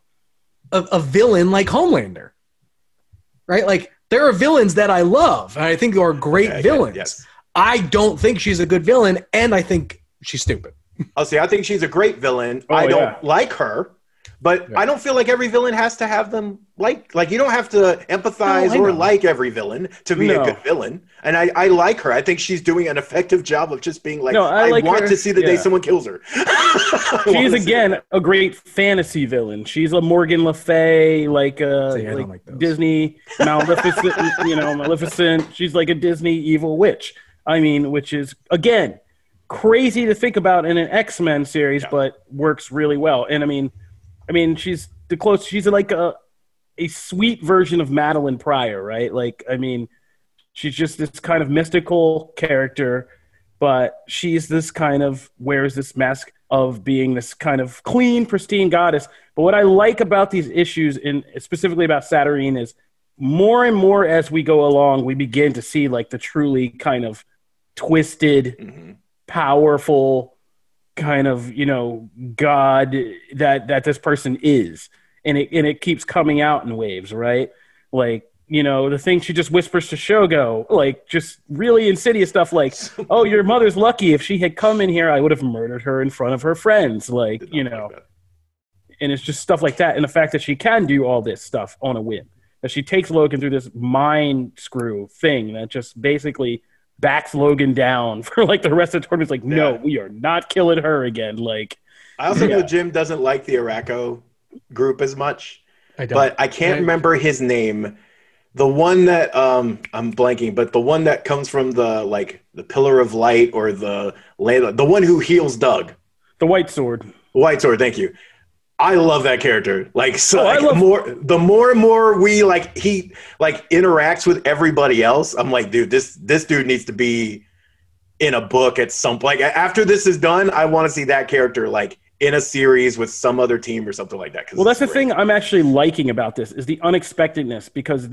a villain like Homelander, right? Like. There are villains that I love, and I think are great villains. Yes. I don't think she's a good villain, and I think she's stupid. I'll say I think she's a great villain. I don't like her, but I don't feel like every villain has to have them like you don't have to empathize or like every villain to be a good villain. And I like her. I think she's doing an effective job of just being like, I want to see the day someone kills her. She's again a great fantasy villain. She's a Morgan Le Fay, like Disney Maleficent, Maleficent. She's like a Disney evil witch. I mean, which is again crazy to think about in an X-Men series, but works really well. And I mean, she's the close. She's like a sweet version of Madeline Pryor, right? Like, I mean, she's just this kind of mystical character, but she's this kind of wears this mask of being this kind of clean, pristine goddess. But what I like about these issues, and specifically about Saturine, is more and more as we go along, we begin to see like the truly kind of twisted, powerful kind of, you know, God that this person is. And it keeps coming out in waves, right? Like, you know, the thing she just whispers to Shogo, like just really insidious stuff like, oh, your mother's lucky. If she had come in here, I would have murdered her in front of her friends. Like, you know, and it's just stuff like that. And the fact that she can do all this stuff on a whim, that she takes Logan through this mind screw thing that just basically backs Logan down for like the rest of the tournament. It's like, no, we are not killing her again. Like, I also know Jim doesn't like the Arakko group as much, but I can't remember his name. The one that I'm blanking, but the one that comes from the Pillar of Light or the one who heals Doug, the White Sword. White Sword, thank you. I love that character. Like, so the more and more he interacts with everybody else, I'm like, dude, this dude needs to be in a book at some point. Like, after this is done, I want to see that character like in a series with some other team or something like that. Well, that's the thing I'm actually liking about this is the unexpectedness, because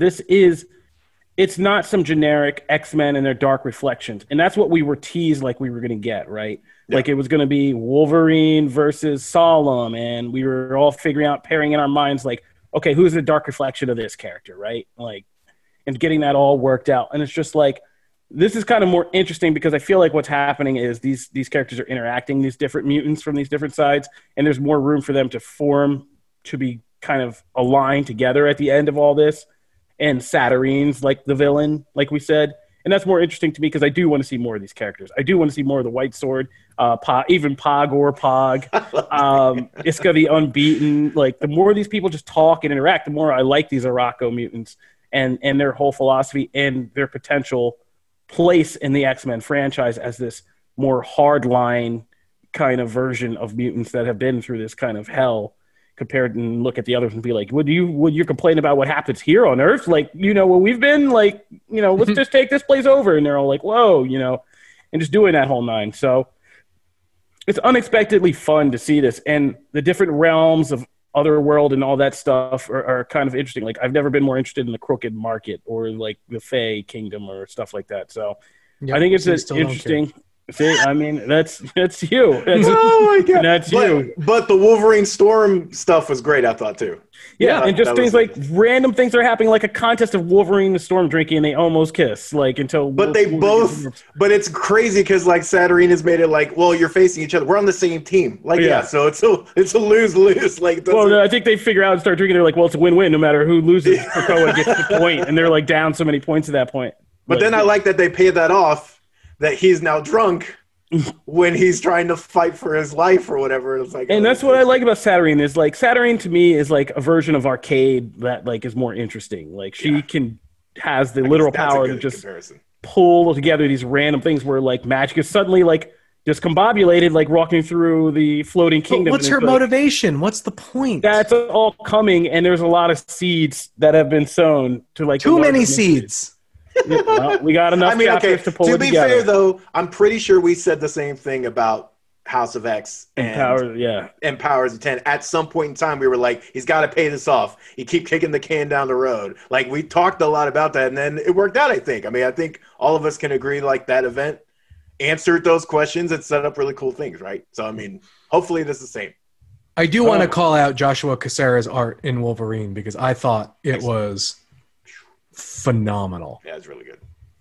it's not some generic X-Men and their dark reflections. And that's what we were teased like we were going to get, right? Yeah. Like it was going to be Wolverine versus Solemn, and we were all figuring out, pairing in our minds, like, okay, who's the dark reflection of this character, right? Like, and getting that all worked out. And it's just like, this is kind of more interesting because I feel like what's happening is these characters are interacting, these different mutants from these different sides, and there's more room for them to form, to be kind of aligned together at the end of all this. And Saturine's like the villain, like we said. And that's more interesting to me because I do want to see more of these characters. I do want to see more of the White Sword, even Pog or Pog, Iska the Unbeaten. Like, the more these people just talk and interact, the more I like these Arakko mutants and their whole philosophy and their potential place in the X-Men franchise as this more hardline kind of version of mutants that have been through this kind of hell, compared and look at the others and be like, would you complain about what happens here on Earth? Like, you know, what we've been like, you know, let's just take this place over. And they're all like, whoa, you know, and just doing that whole nine. So it's unexpectedly fun to see this, and the different realms of Otherworld and all that stuff are kind of interesting. Like, I've never been more interested in the Crooked Market or like the Fae Kingdom or stuff like that. So I think it's interesting. See, I mean, that's you. Oh my God, that's you. But the Wolverine Storm stuff was great, I thought too. Yeah, and just things like random things are happening, like a contest of Wolverine and Storm drinking, and they almost kiss, like until. But they both. But it's crazy because like Saturine has made it like, well, you're facing each other. We're on the same team. Like, yeah, so it's a lose-lose. Like, well, I think they figure out and start drinking. They're like, well, it's a win-win no matter who loses. Krakoa gets the point, and they're like down so many points at that point. But then I like that they paid that off. That he's now drunk when he's trying to fight for his life or whatever. It's like, and that's what I like about Saturine is like Saturine to me is like a version of Arcade that like is more interesting. Like she has the literal power to just pull together these random things where like magic is suddenly like discombobulated, like walking through the floating kingdom. But what's her motivation? What's the point? That's all coming, and there's a lot of seeds that have been sown to like too many seeds. Well, we got enough chapters to pull it together. To be fair, though, I'm pretty sure we said the same thing about House of X and Powers of 10. At some point in time, we were like, he's got to pay this off. He keep kicking the can down the road. Like, we talked a lot about that, and then it worked out, I think. I mean, I think all of us can agree, like, that event answered those questions and set up really cool things, right? So, I mean, hopefully this is the same. I do want to call out Joshua Cassara's art in Wolverine because I thought it was phenomenal. Yeah, it's really good.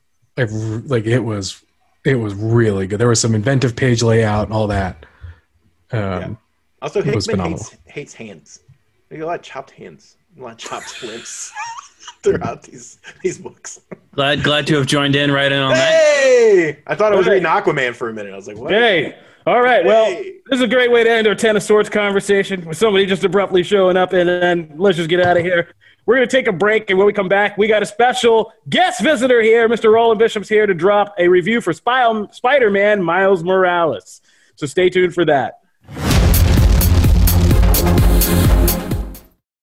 It was really good. There was some inventive page layout and all that. Also, Hickman hates hands. There's a lot of chopped hands, a lot of chopped limbs throughout these books. Glad to have joined in right in on that. Hey, I thought I was reading Aquaman for a minute. I was like, what? Hey. All right, well, this is a great way to end our Ten of Swords conversation with somebody just abruptly showing up, and then let's just get out of here. We're going to take a break, and when we come back, we got a special guest visitor here. Mr. Roland Bishop's here to drop a review for Spider-Man Miles Morales. So stay tuned for that.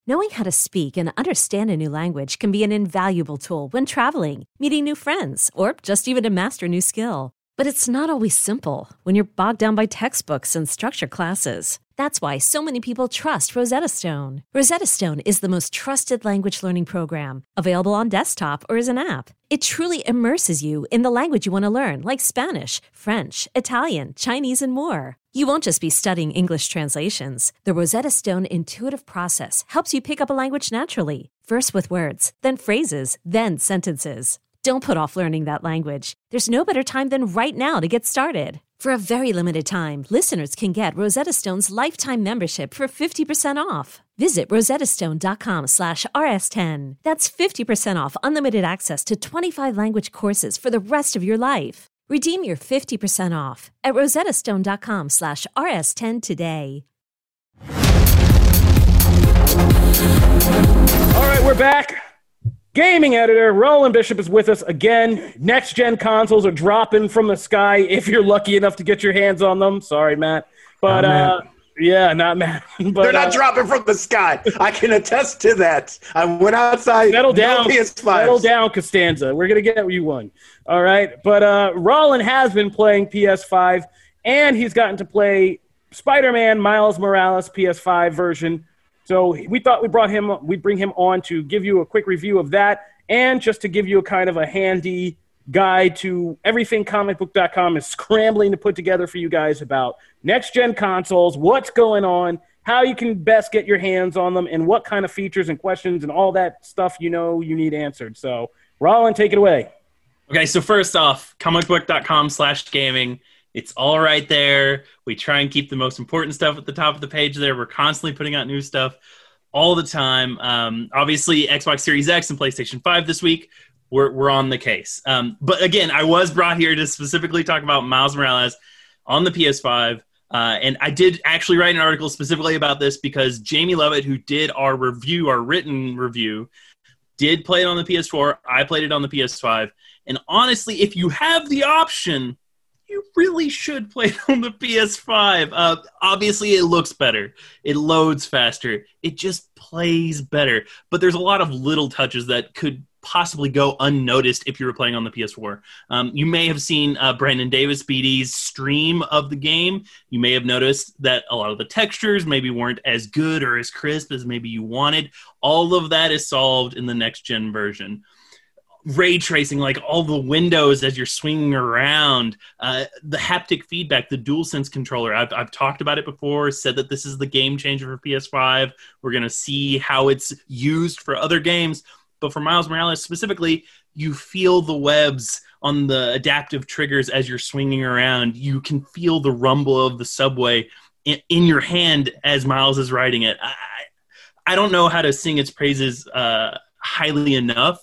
Knowing how to speak and understand a new language can be an invaluable tool when traveling, meeting new friends, or just even to master a new skill. But it's not always simple when you're bogged down by textbooks and structured classes. That's why so many people trust Rosetta Stone. Rosetta Stone is the most trusted language learning program, available on desktop or as an app. It truly immerses you in the language you want to learn, like Spanish, French, Italian, Chinese, and more. You won't just be studying English translations. The Rosetta Stone intuitive process helps you pick up a language naturally, first with words, then phrases, then sentences. Don't put off learning that language. There's no better time than right now to get started. For a very limited time, listeners can get Rosetta Stone's lifetime membership for 50% off. Visit rosettastone.com/rs10. That's 50% off unlimited access to 25 language courses for the rest of your life. Redeem your 50% off at rosettastone.com/rs10 today. All right, we're back. Gaming editor Roland Bishop is with us again. Next-gen consoles are dropping from the sky if you're lucky enough to get your hands on them. Sorry, Matt. But, yeah, not Matt. But, they're not dropping from the sky. I can attest to that. I went outside. Settle down. No PS5s. Settle down, Costanza. We're going to get you one. All right. But Roland has been playing PS5, and he's gotten to play Spider-Man Miles Morales PS5 version. So we thought we'd bring him on to give you a quick review of that and just to give you a kind of a handy guide to everything comicbook.com is scrambling to put together for you guys about next-gen consoles, what's going on, how you can best get your hands on them, and what kind of features and questions and all that stuff you need answered. So, Roland, take it away. Okay, so first off, comicbook.com/gaming. It's all right there. We try and keep the most important stuff at the top of the page there. We're constantly putting out new stuff all the time. Obviously, Xbox Series X and PlayStation 5 this week, we're on the case. But again, I was brought here to specifically talk about Miles Morales on the PS5. And I did actually write an article specifically about this because Jamie Lovett, who did our written review, did play it on the PS4. I played it on the PS5. And honestly, if you have the option, you really should play it on the PS5. Obviously, it looks better. It loads faster. It just plays better. But there's a lot of little touches that could possibly go unnoticed if you were playing on the PS4. You may have seen Brandon Davis BD's stream of the game. You may have noticed that a lot of the textures maybe weren't as good or as crisp as maybe you wanted. All of that is solved in the next-gen version. Ray tracing, like all the windows as you're swinging around, the haptic feedback, the DualSense controller. I've talked about it before, said that this is the game changer for PS5. We're going to see how it's used for other games. But for Miles Morales specifically, you feel the webs on the adaptive triggers as you're swinging around. You can feel the rumble of the subway in your hand as Miles is riding it. I don't know how to sing its praises highly enough.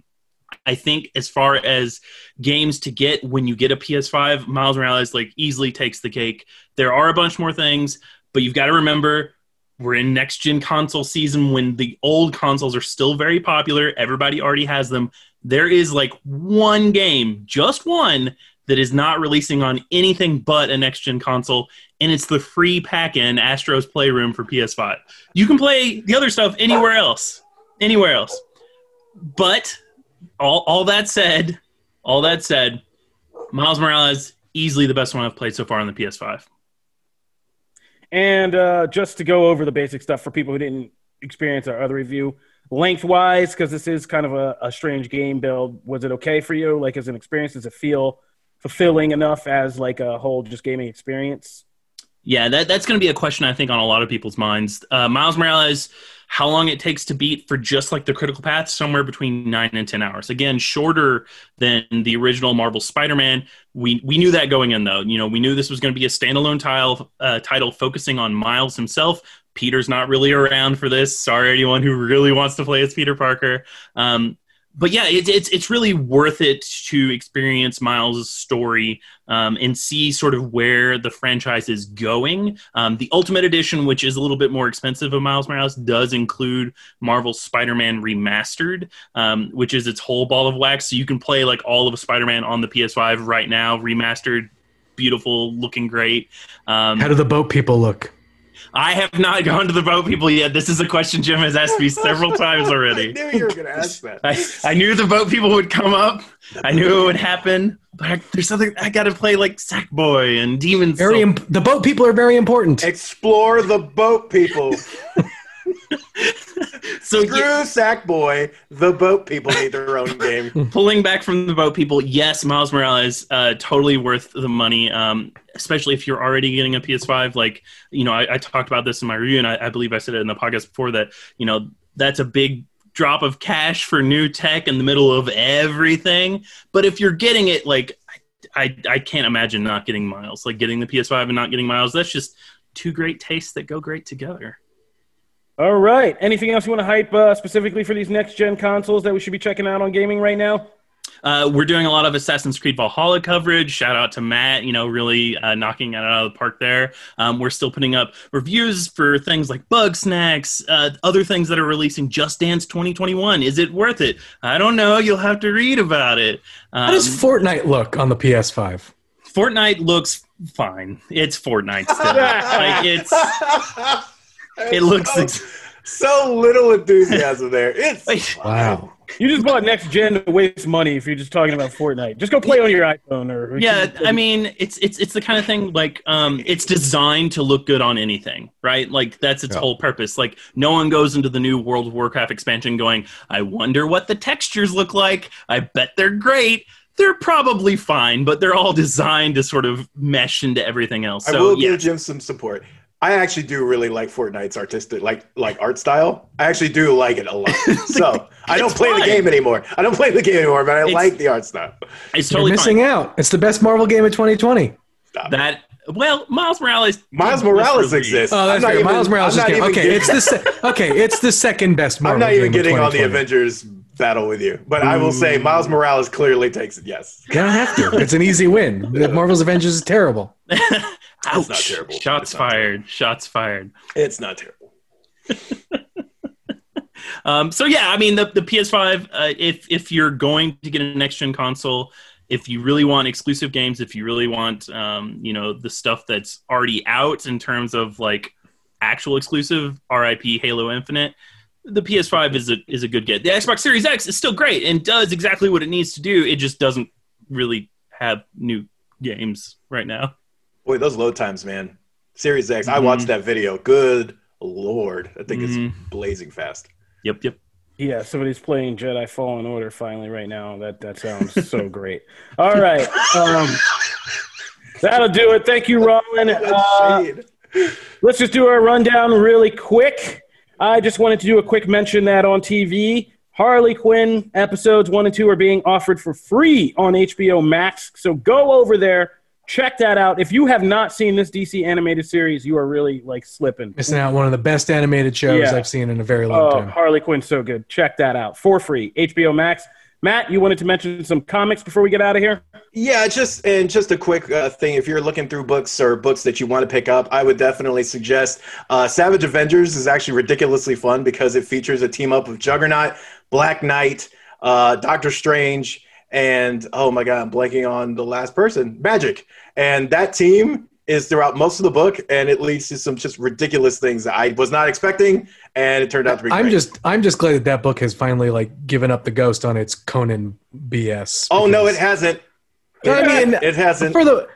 I think as far as games to get when you get a PS5, Miles Morales easily takes the cake. There are a bunch more things, but you've got to remember we're in next-gen console season when the old consoles are still very popular. Everybody already has them. There is one game, just one, that is not releasing on anything but a next-gen console, and it's the free pack-in Astro's Playroom for PS5. You can play the other stuff anywhere else. But all that said, Miles Morales, easily the best one I've played so far on the PS5. And just to go over the basic stuff for people who didn't experience our other review, lengthwise, because this is kind of a strange game build, was it okay for you? As an experience, does it feel fulfilling enough as a whole just gaming experience? Yeah, that's going to be a question I think on a lot of people's minds. Miles Morales, how long it takes to beat for just the critical path, somewhere between 9 and 10 hours. Again, shorter than the original Marvel Spider-Man. We knew that going in, though. We knew this was going to be a standalone title focusing on Miles himself. Peter's not really around for this. Sorry, anyone who really wants to play as Peter Parker. But yeah, it's really worth it to experience Miles' story and see sort of where the franchise is going. The Ultimate Edition, which is a little bit more expensive of Miles Morales, does include Marvel's Spider-Man Remastered, which is its whole ball of wax. So you can play all of Spider-Man on the PS5 right now, remastered, beautiful, looking great. How do the boat people look? I have not gone to the boat people yet. This is a question Jim has asked me several times already. I knew you were going to ask that. I knew the boat people would come up. I knew it would happen. But there's something I got to play, like Sackboy and Demon's Souls. The boat people are very important. Explore the boat people. So Screw Sackboy. The boat people need their own game. Pulling back from the boat people, yes, Miles Morales, totally worth the money, especially if you're already getting a PS5. Like, I talked about this in my review, and I believe I said it in the podcast before that, that's a big drop of cash for new tech in the middle of everything. But if you're getting it, like, I can't imagine not getting Miles. Like, getting the PS5 and not getting Miles, that's just two great tastes that go great together. All right. Anything else you want to hype specifically for these next-gen consoles that we should be checking out on gaming right now? We're doing a lot of Assassin's Creed Valhalla coverage. Shout out to Matt, really knocking it out of the park there. We're still putting up reviews for things like Bug Snacks, other things that are releasing. Just Dance 2021. Is it worth it? I don't know. You'll have to read about it. How does Fortnite look on the PS5? Fortnite looks fine. It's Fortnite still. It looks so little enthusiasm there. Wow. You just bought next gen to waste money if you're just talking about Fortnite. Just go play on your iPhone or I mean, it's the kind of thing like it's designed to look good on anything, right? Like that's its whole purpose. Like no one goes into the new World of Warcraft expansion going, I wonder what the textures look like. I bet they're great. They're probably fine, but they're all designed to sort of mesh into everything else. So, I will give Jim some support. I actually do really like Fortnite's artistic, like art style. I actually do like it a lot. So I don't play the game anymore. But I like the art style. It's totally You're missing out. It's the best Marvel game of 2020. Miles Morales. Miles Morales exists. Oh, that's right. Miles Morales is game. Okay, it's the second best Marvel game. I'm not even getting on the Avengers battle with you, but I will say Miles Morales clearly takes it. Yes, you don't have to. It's an easy win. Marvel's Avengers is terrible. It's not terrible. Shots fired. Shots fired. It's not terrible. So yeah, I mean the PS5. If you're going to get a next gen console, if you really want exclusive games, if you really want the stuff that's already out in terms of like actual exclusive, RIP Halo Infinite, the PS5 is a good get. The Xbox Series X is still great and does exactly what it needs to do. It just doesn't really have new games right now. Boy, those load times, man. Series X, I watched that video. Good Lord. I think it's blazing fast. Yep. Yeah, somebody's playing Jedi Fallen Order finally right now. That sounds so great. All right. That'll do it. Thank you, Roland. Let's just do our rundown really quick. I just wanted to do a quick mention that on TV, Harley Quinn episodes 1 and 2 are being offered for free on HBO Max. So go over there. Check that out. If you have not seen this DC animated series, you are really slipping. Missing out one of the best animated shows I've seen in a very long time. Harley Quinn's so good. Check that out for free. HBO Max. Matt, you wanted to mention some comics before we get out of here? Yeah, just a quick thing. If you're looking through books or books that you want to pick up, I would definitely suggest Savage Avengers is actually ridiculously fun because it features a team up of Juggernaut, Black Knight, Doctor Strange, and oh my God, I'm blanking on the last person, Magic. And that team is throughout most of the book, and it leads to some just ridiculous things that I was not expecting, and it turned out to be great. I'm just glad that book has finally given up the ghost on its Conan BS. Oh no, it hasn't. It hasn't.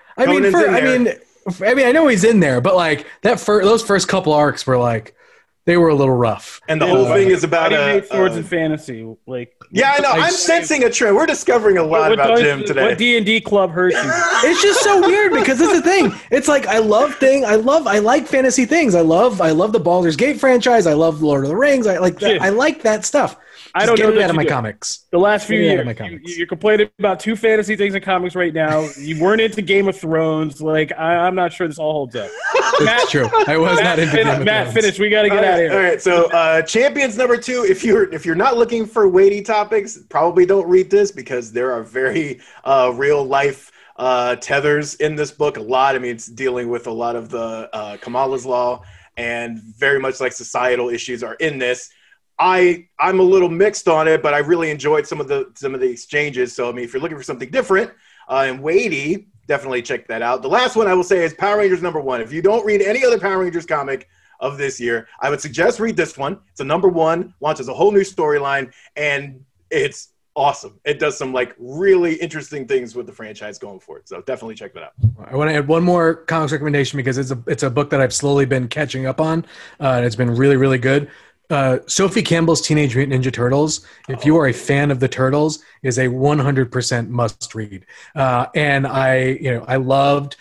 I know he's in there, but those first couple arcs were they were a little rough. And the whole thing is about swords and fantasy. Yeah, I know. I'm sensing a trend. We're discovering a lot about Jim today. What D&D club hurt you? It's just so weird because that's the thing. It's I like fantasy things. I love the Baldur's Gate franchise. I love Lord of the Rings. I like that. I like that stuff. I don't know that out of my comics. The last few years, you're complaining about 2 fantasy things in comics right now. You weren't into Game of Thrones. I'm not sure this all holds up. That's true. I was not into Game of Thrones. Matt, finish. We got to get out of here. All right. So, Champions number 2. If you're not looking for weighty topics, probably don't read this because there are very real life tethers in this book. It's dealing with a lot of the Kamala's Law and very much societal issues are in this. I'm a little mixed on it, but I really enjoyed some of the exchanges. So if you're looking for something different and weighty, definitely check that out. The last one I will say is Power Rangers number 1. If you don't read any other Power Rangers comic, of this year. I would suggest read this one. It's a #1, launches a whole new storyline, and it's awesome. It does some like really interesting things with the franchise going forward. So definitely check that out. I want to add one more comics recommendation because it's a book that I've slowly been catching up on, and it's been really, really good. Sophie Campbell's Teenage Mutant Ninja Turtles, if you are a fan of the Turtles, is a 100% must read. And I loved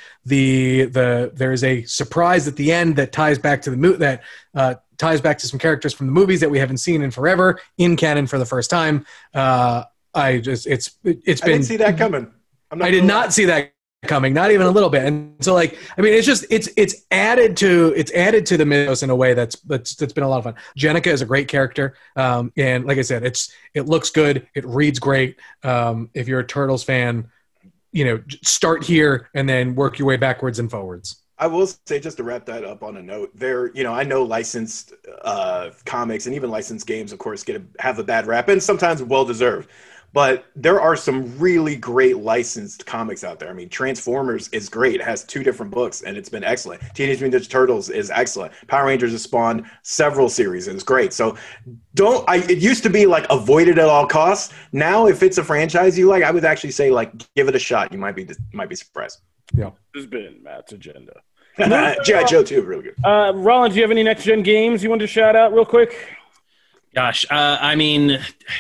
there is a surprise at the end that ties back to ties back to some characters from the movies that we haven't seen in forever in canon for the first time. I didn't see that coming. I did not see that coming, not even a little bit. And so it's added to the mythos in a way that's been a lot of fun. Jennika is a great character. And like I said, it looks good. It reads great. If you're a Turtles fan, start here and then work your way backwards and forwards. I will say, just to wrap that up on a note, I know licensed comics and even licensed games, of course, have a bad rap, and sometimes well-deserved. But there are some really great licensed comics out there. I mean, Transformers is great. It has 2 different books, and it's been excellent. Teenage Mutant Ninja Turtles is excellent. Power Rangers has spawned several series, and it's great. So it used to be like avoid it at all costs. Now, if it's a franchise you like, I would actually say like give it a shot. You might be surprised. Yeah. This has been Matt's agenda. G.I. Joe too, really good. Rollins, do you have any next-gen games you want to shout out real quick? Gosh, I mean,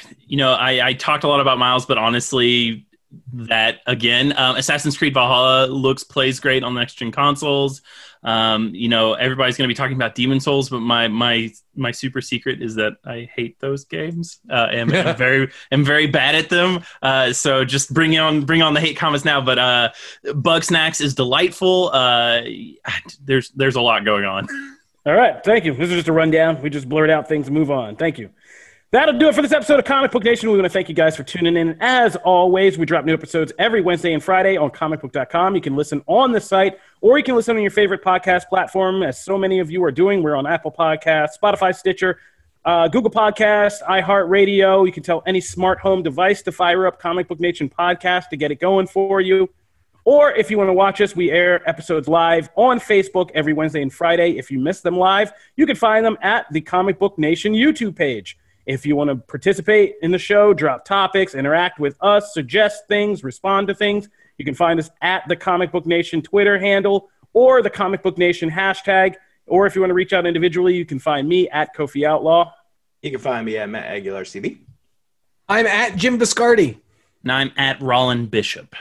I talked a lot about Miles, but honestly, that again, Assassin's Creed Valhalla plays great on next-gen consoles. Everybody's going to be talking about Demon Souls, but my super secret is that I hate those games. I'm very bad at them. So just bring on the hate comments now. But Bugsnax is delightful. There's a lot going on. All right, thank you. This is just a rundown. We just blurred out things and move on. Thank you. That'll do it for this episode of Comic Book Nation. We want to thank you guys for tuning in. As always, we drop new episodes every Wednesday and Friday on comicbook.com. You can listen on the site, or you can listen on your favorite podcast platform, as so many of you are doing. We're on Apple Podcasts, Spotify, Stitcher, Google Podcasts, iHeartRadio. You can tell any smart home device to fire up Comic Book Nation podcast to get it going for you. Or if you want to watch us, we air episodes live on Facebook every Wednesday and Friday. If you miss them live, you can find them at the Comic Book Nation YouTube page. If you want to participate in the show, drop topics, interact with us, suggest things, respond to things, you can find us at the Comic Book Nation Twitter handle or the Comic Book Nation hashtag. Or if you want to reach out individually, you can find me at Kofi Outlaw. You can find me at Matt Aguilar CB. I'm at Jim Viscardi. And I'm at Rollin Bishop.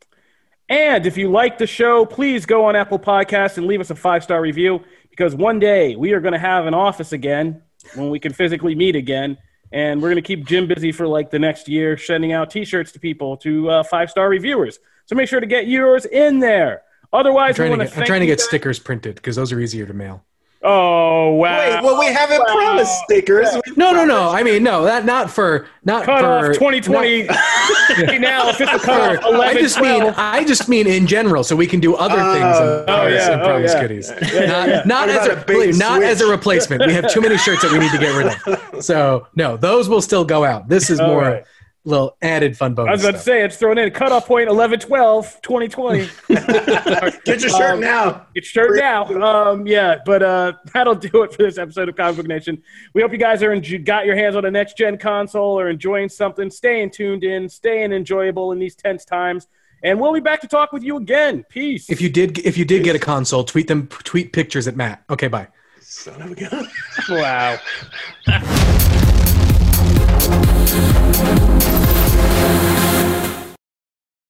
And if you like the show, please go on Apple Podcasts and leave us a 5-star review, because one day we are going to have an office again when we can physically meet again. And we're going to keep Jim busy for like the next year, sending out T-shirts to people, to 5-star reviewers. So make sure to get yours in there. Otherwise, I'm trying to get stickers printed because those are easier to mail. Oh, wow. Wait, well, we haven't promised stickers. No. I mean, no, not for off 2020. Now, if it's a cutoff 11, I just mean in general, so we can do other things and promise goodies. Not as a replacement. We have too many shirts that we need to get rid of. So no, those will still go out. This is more little added fun bonus. I was about to say, it's thrown in. Cutoff point 11/12/2020. Get your shirt now. Get your shirt now. But that'll do it for this episode of Comic Book Nation. We hope you guys got your hands on a next-gen console or enjoying something. Staying tuned in, staying enjoyable in these tense times. And we'll be back to talk with you again. Peace. If you did get a console, tweet pictures at Matt. Okay, bye. Son of a gun. Wow.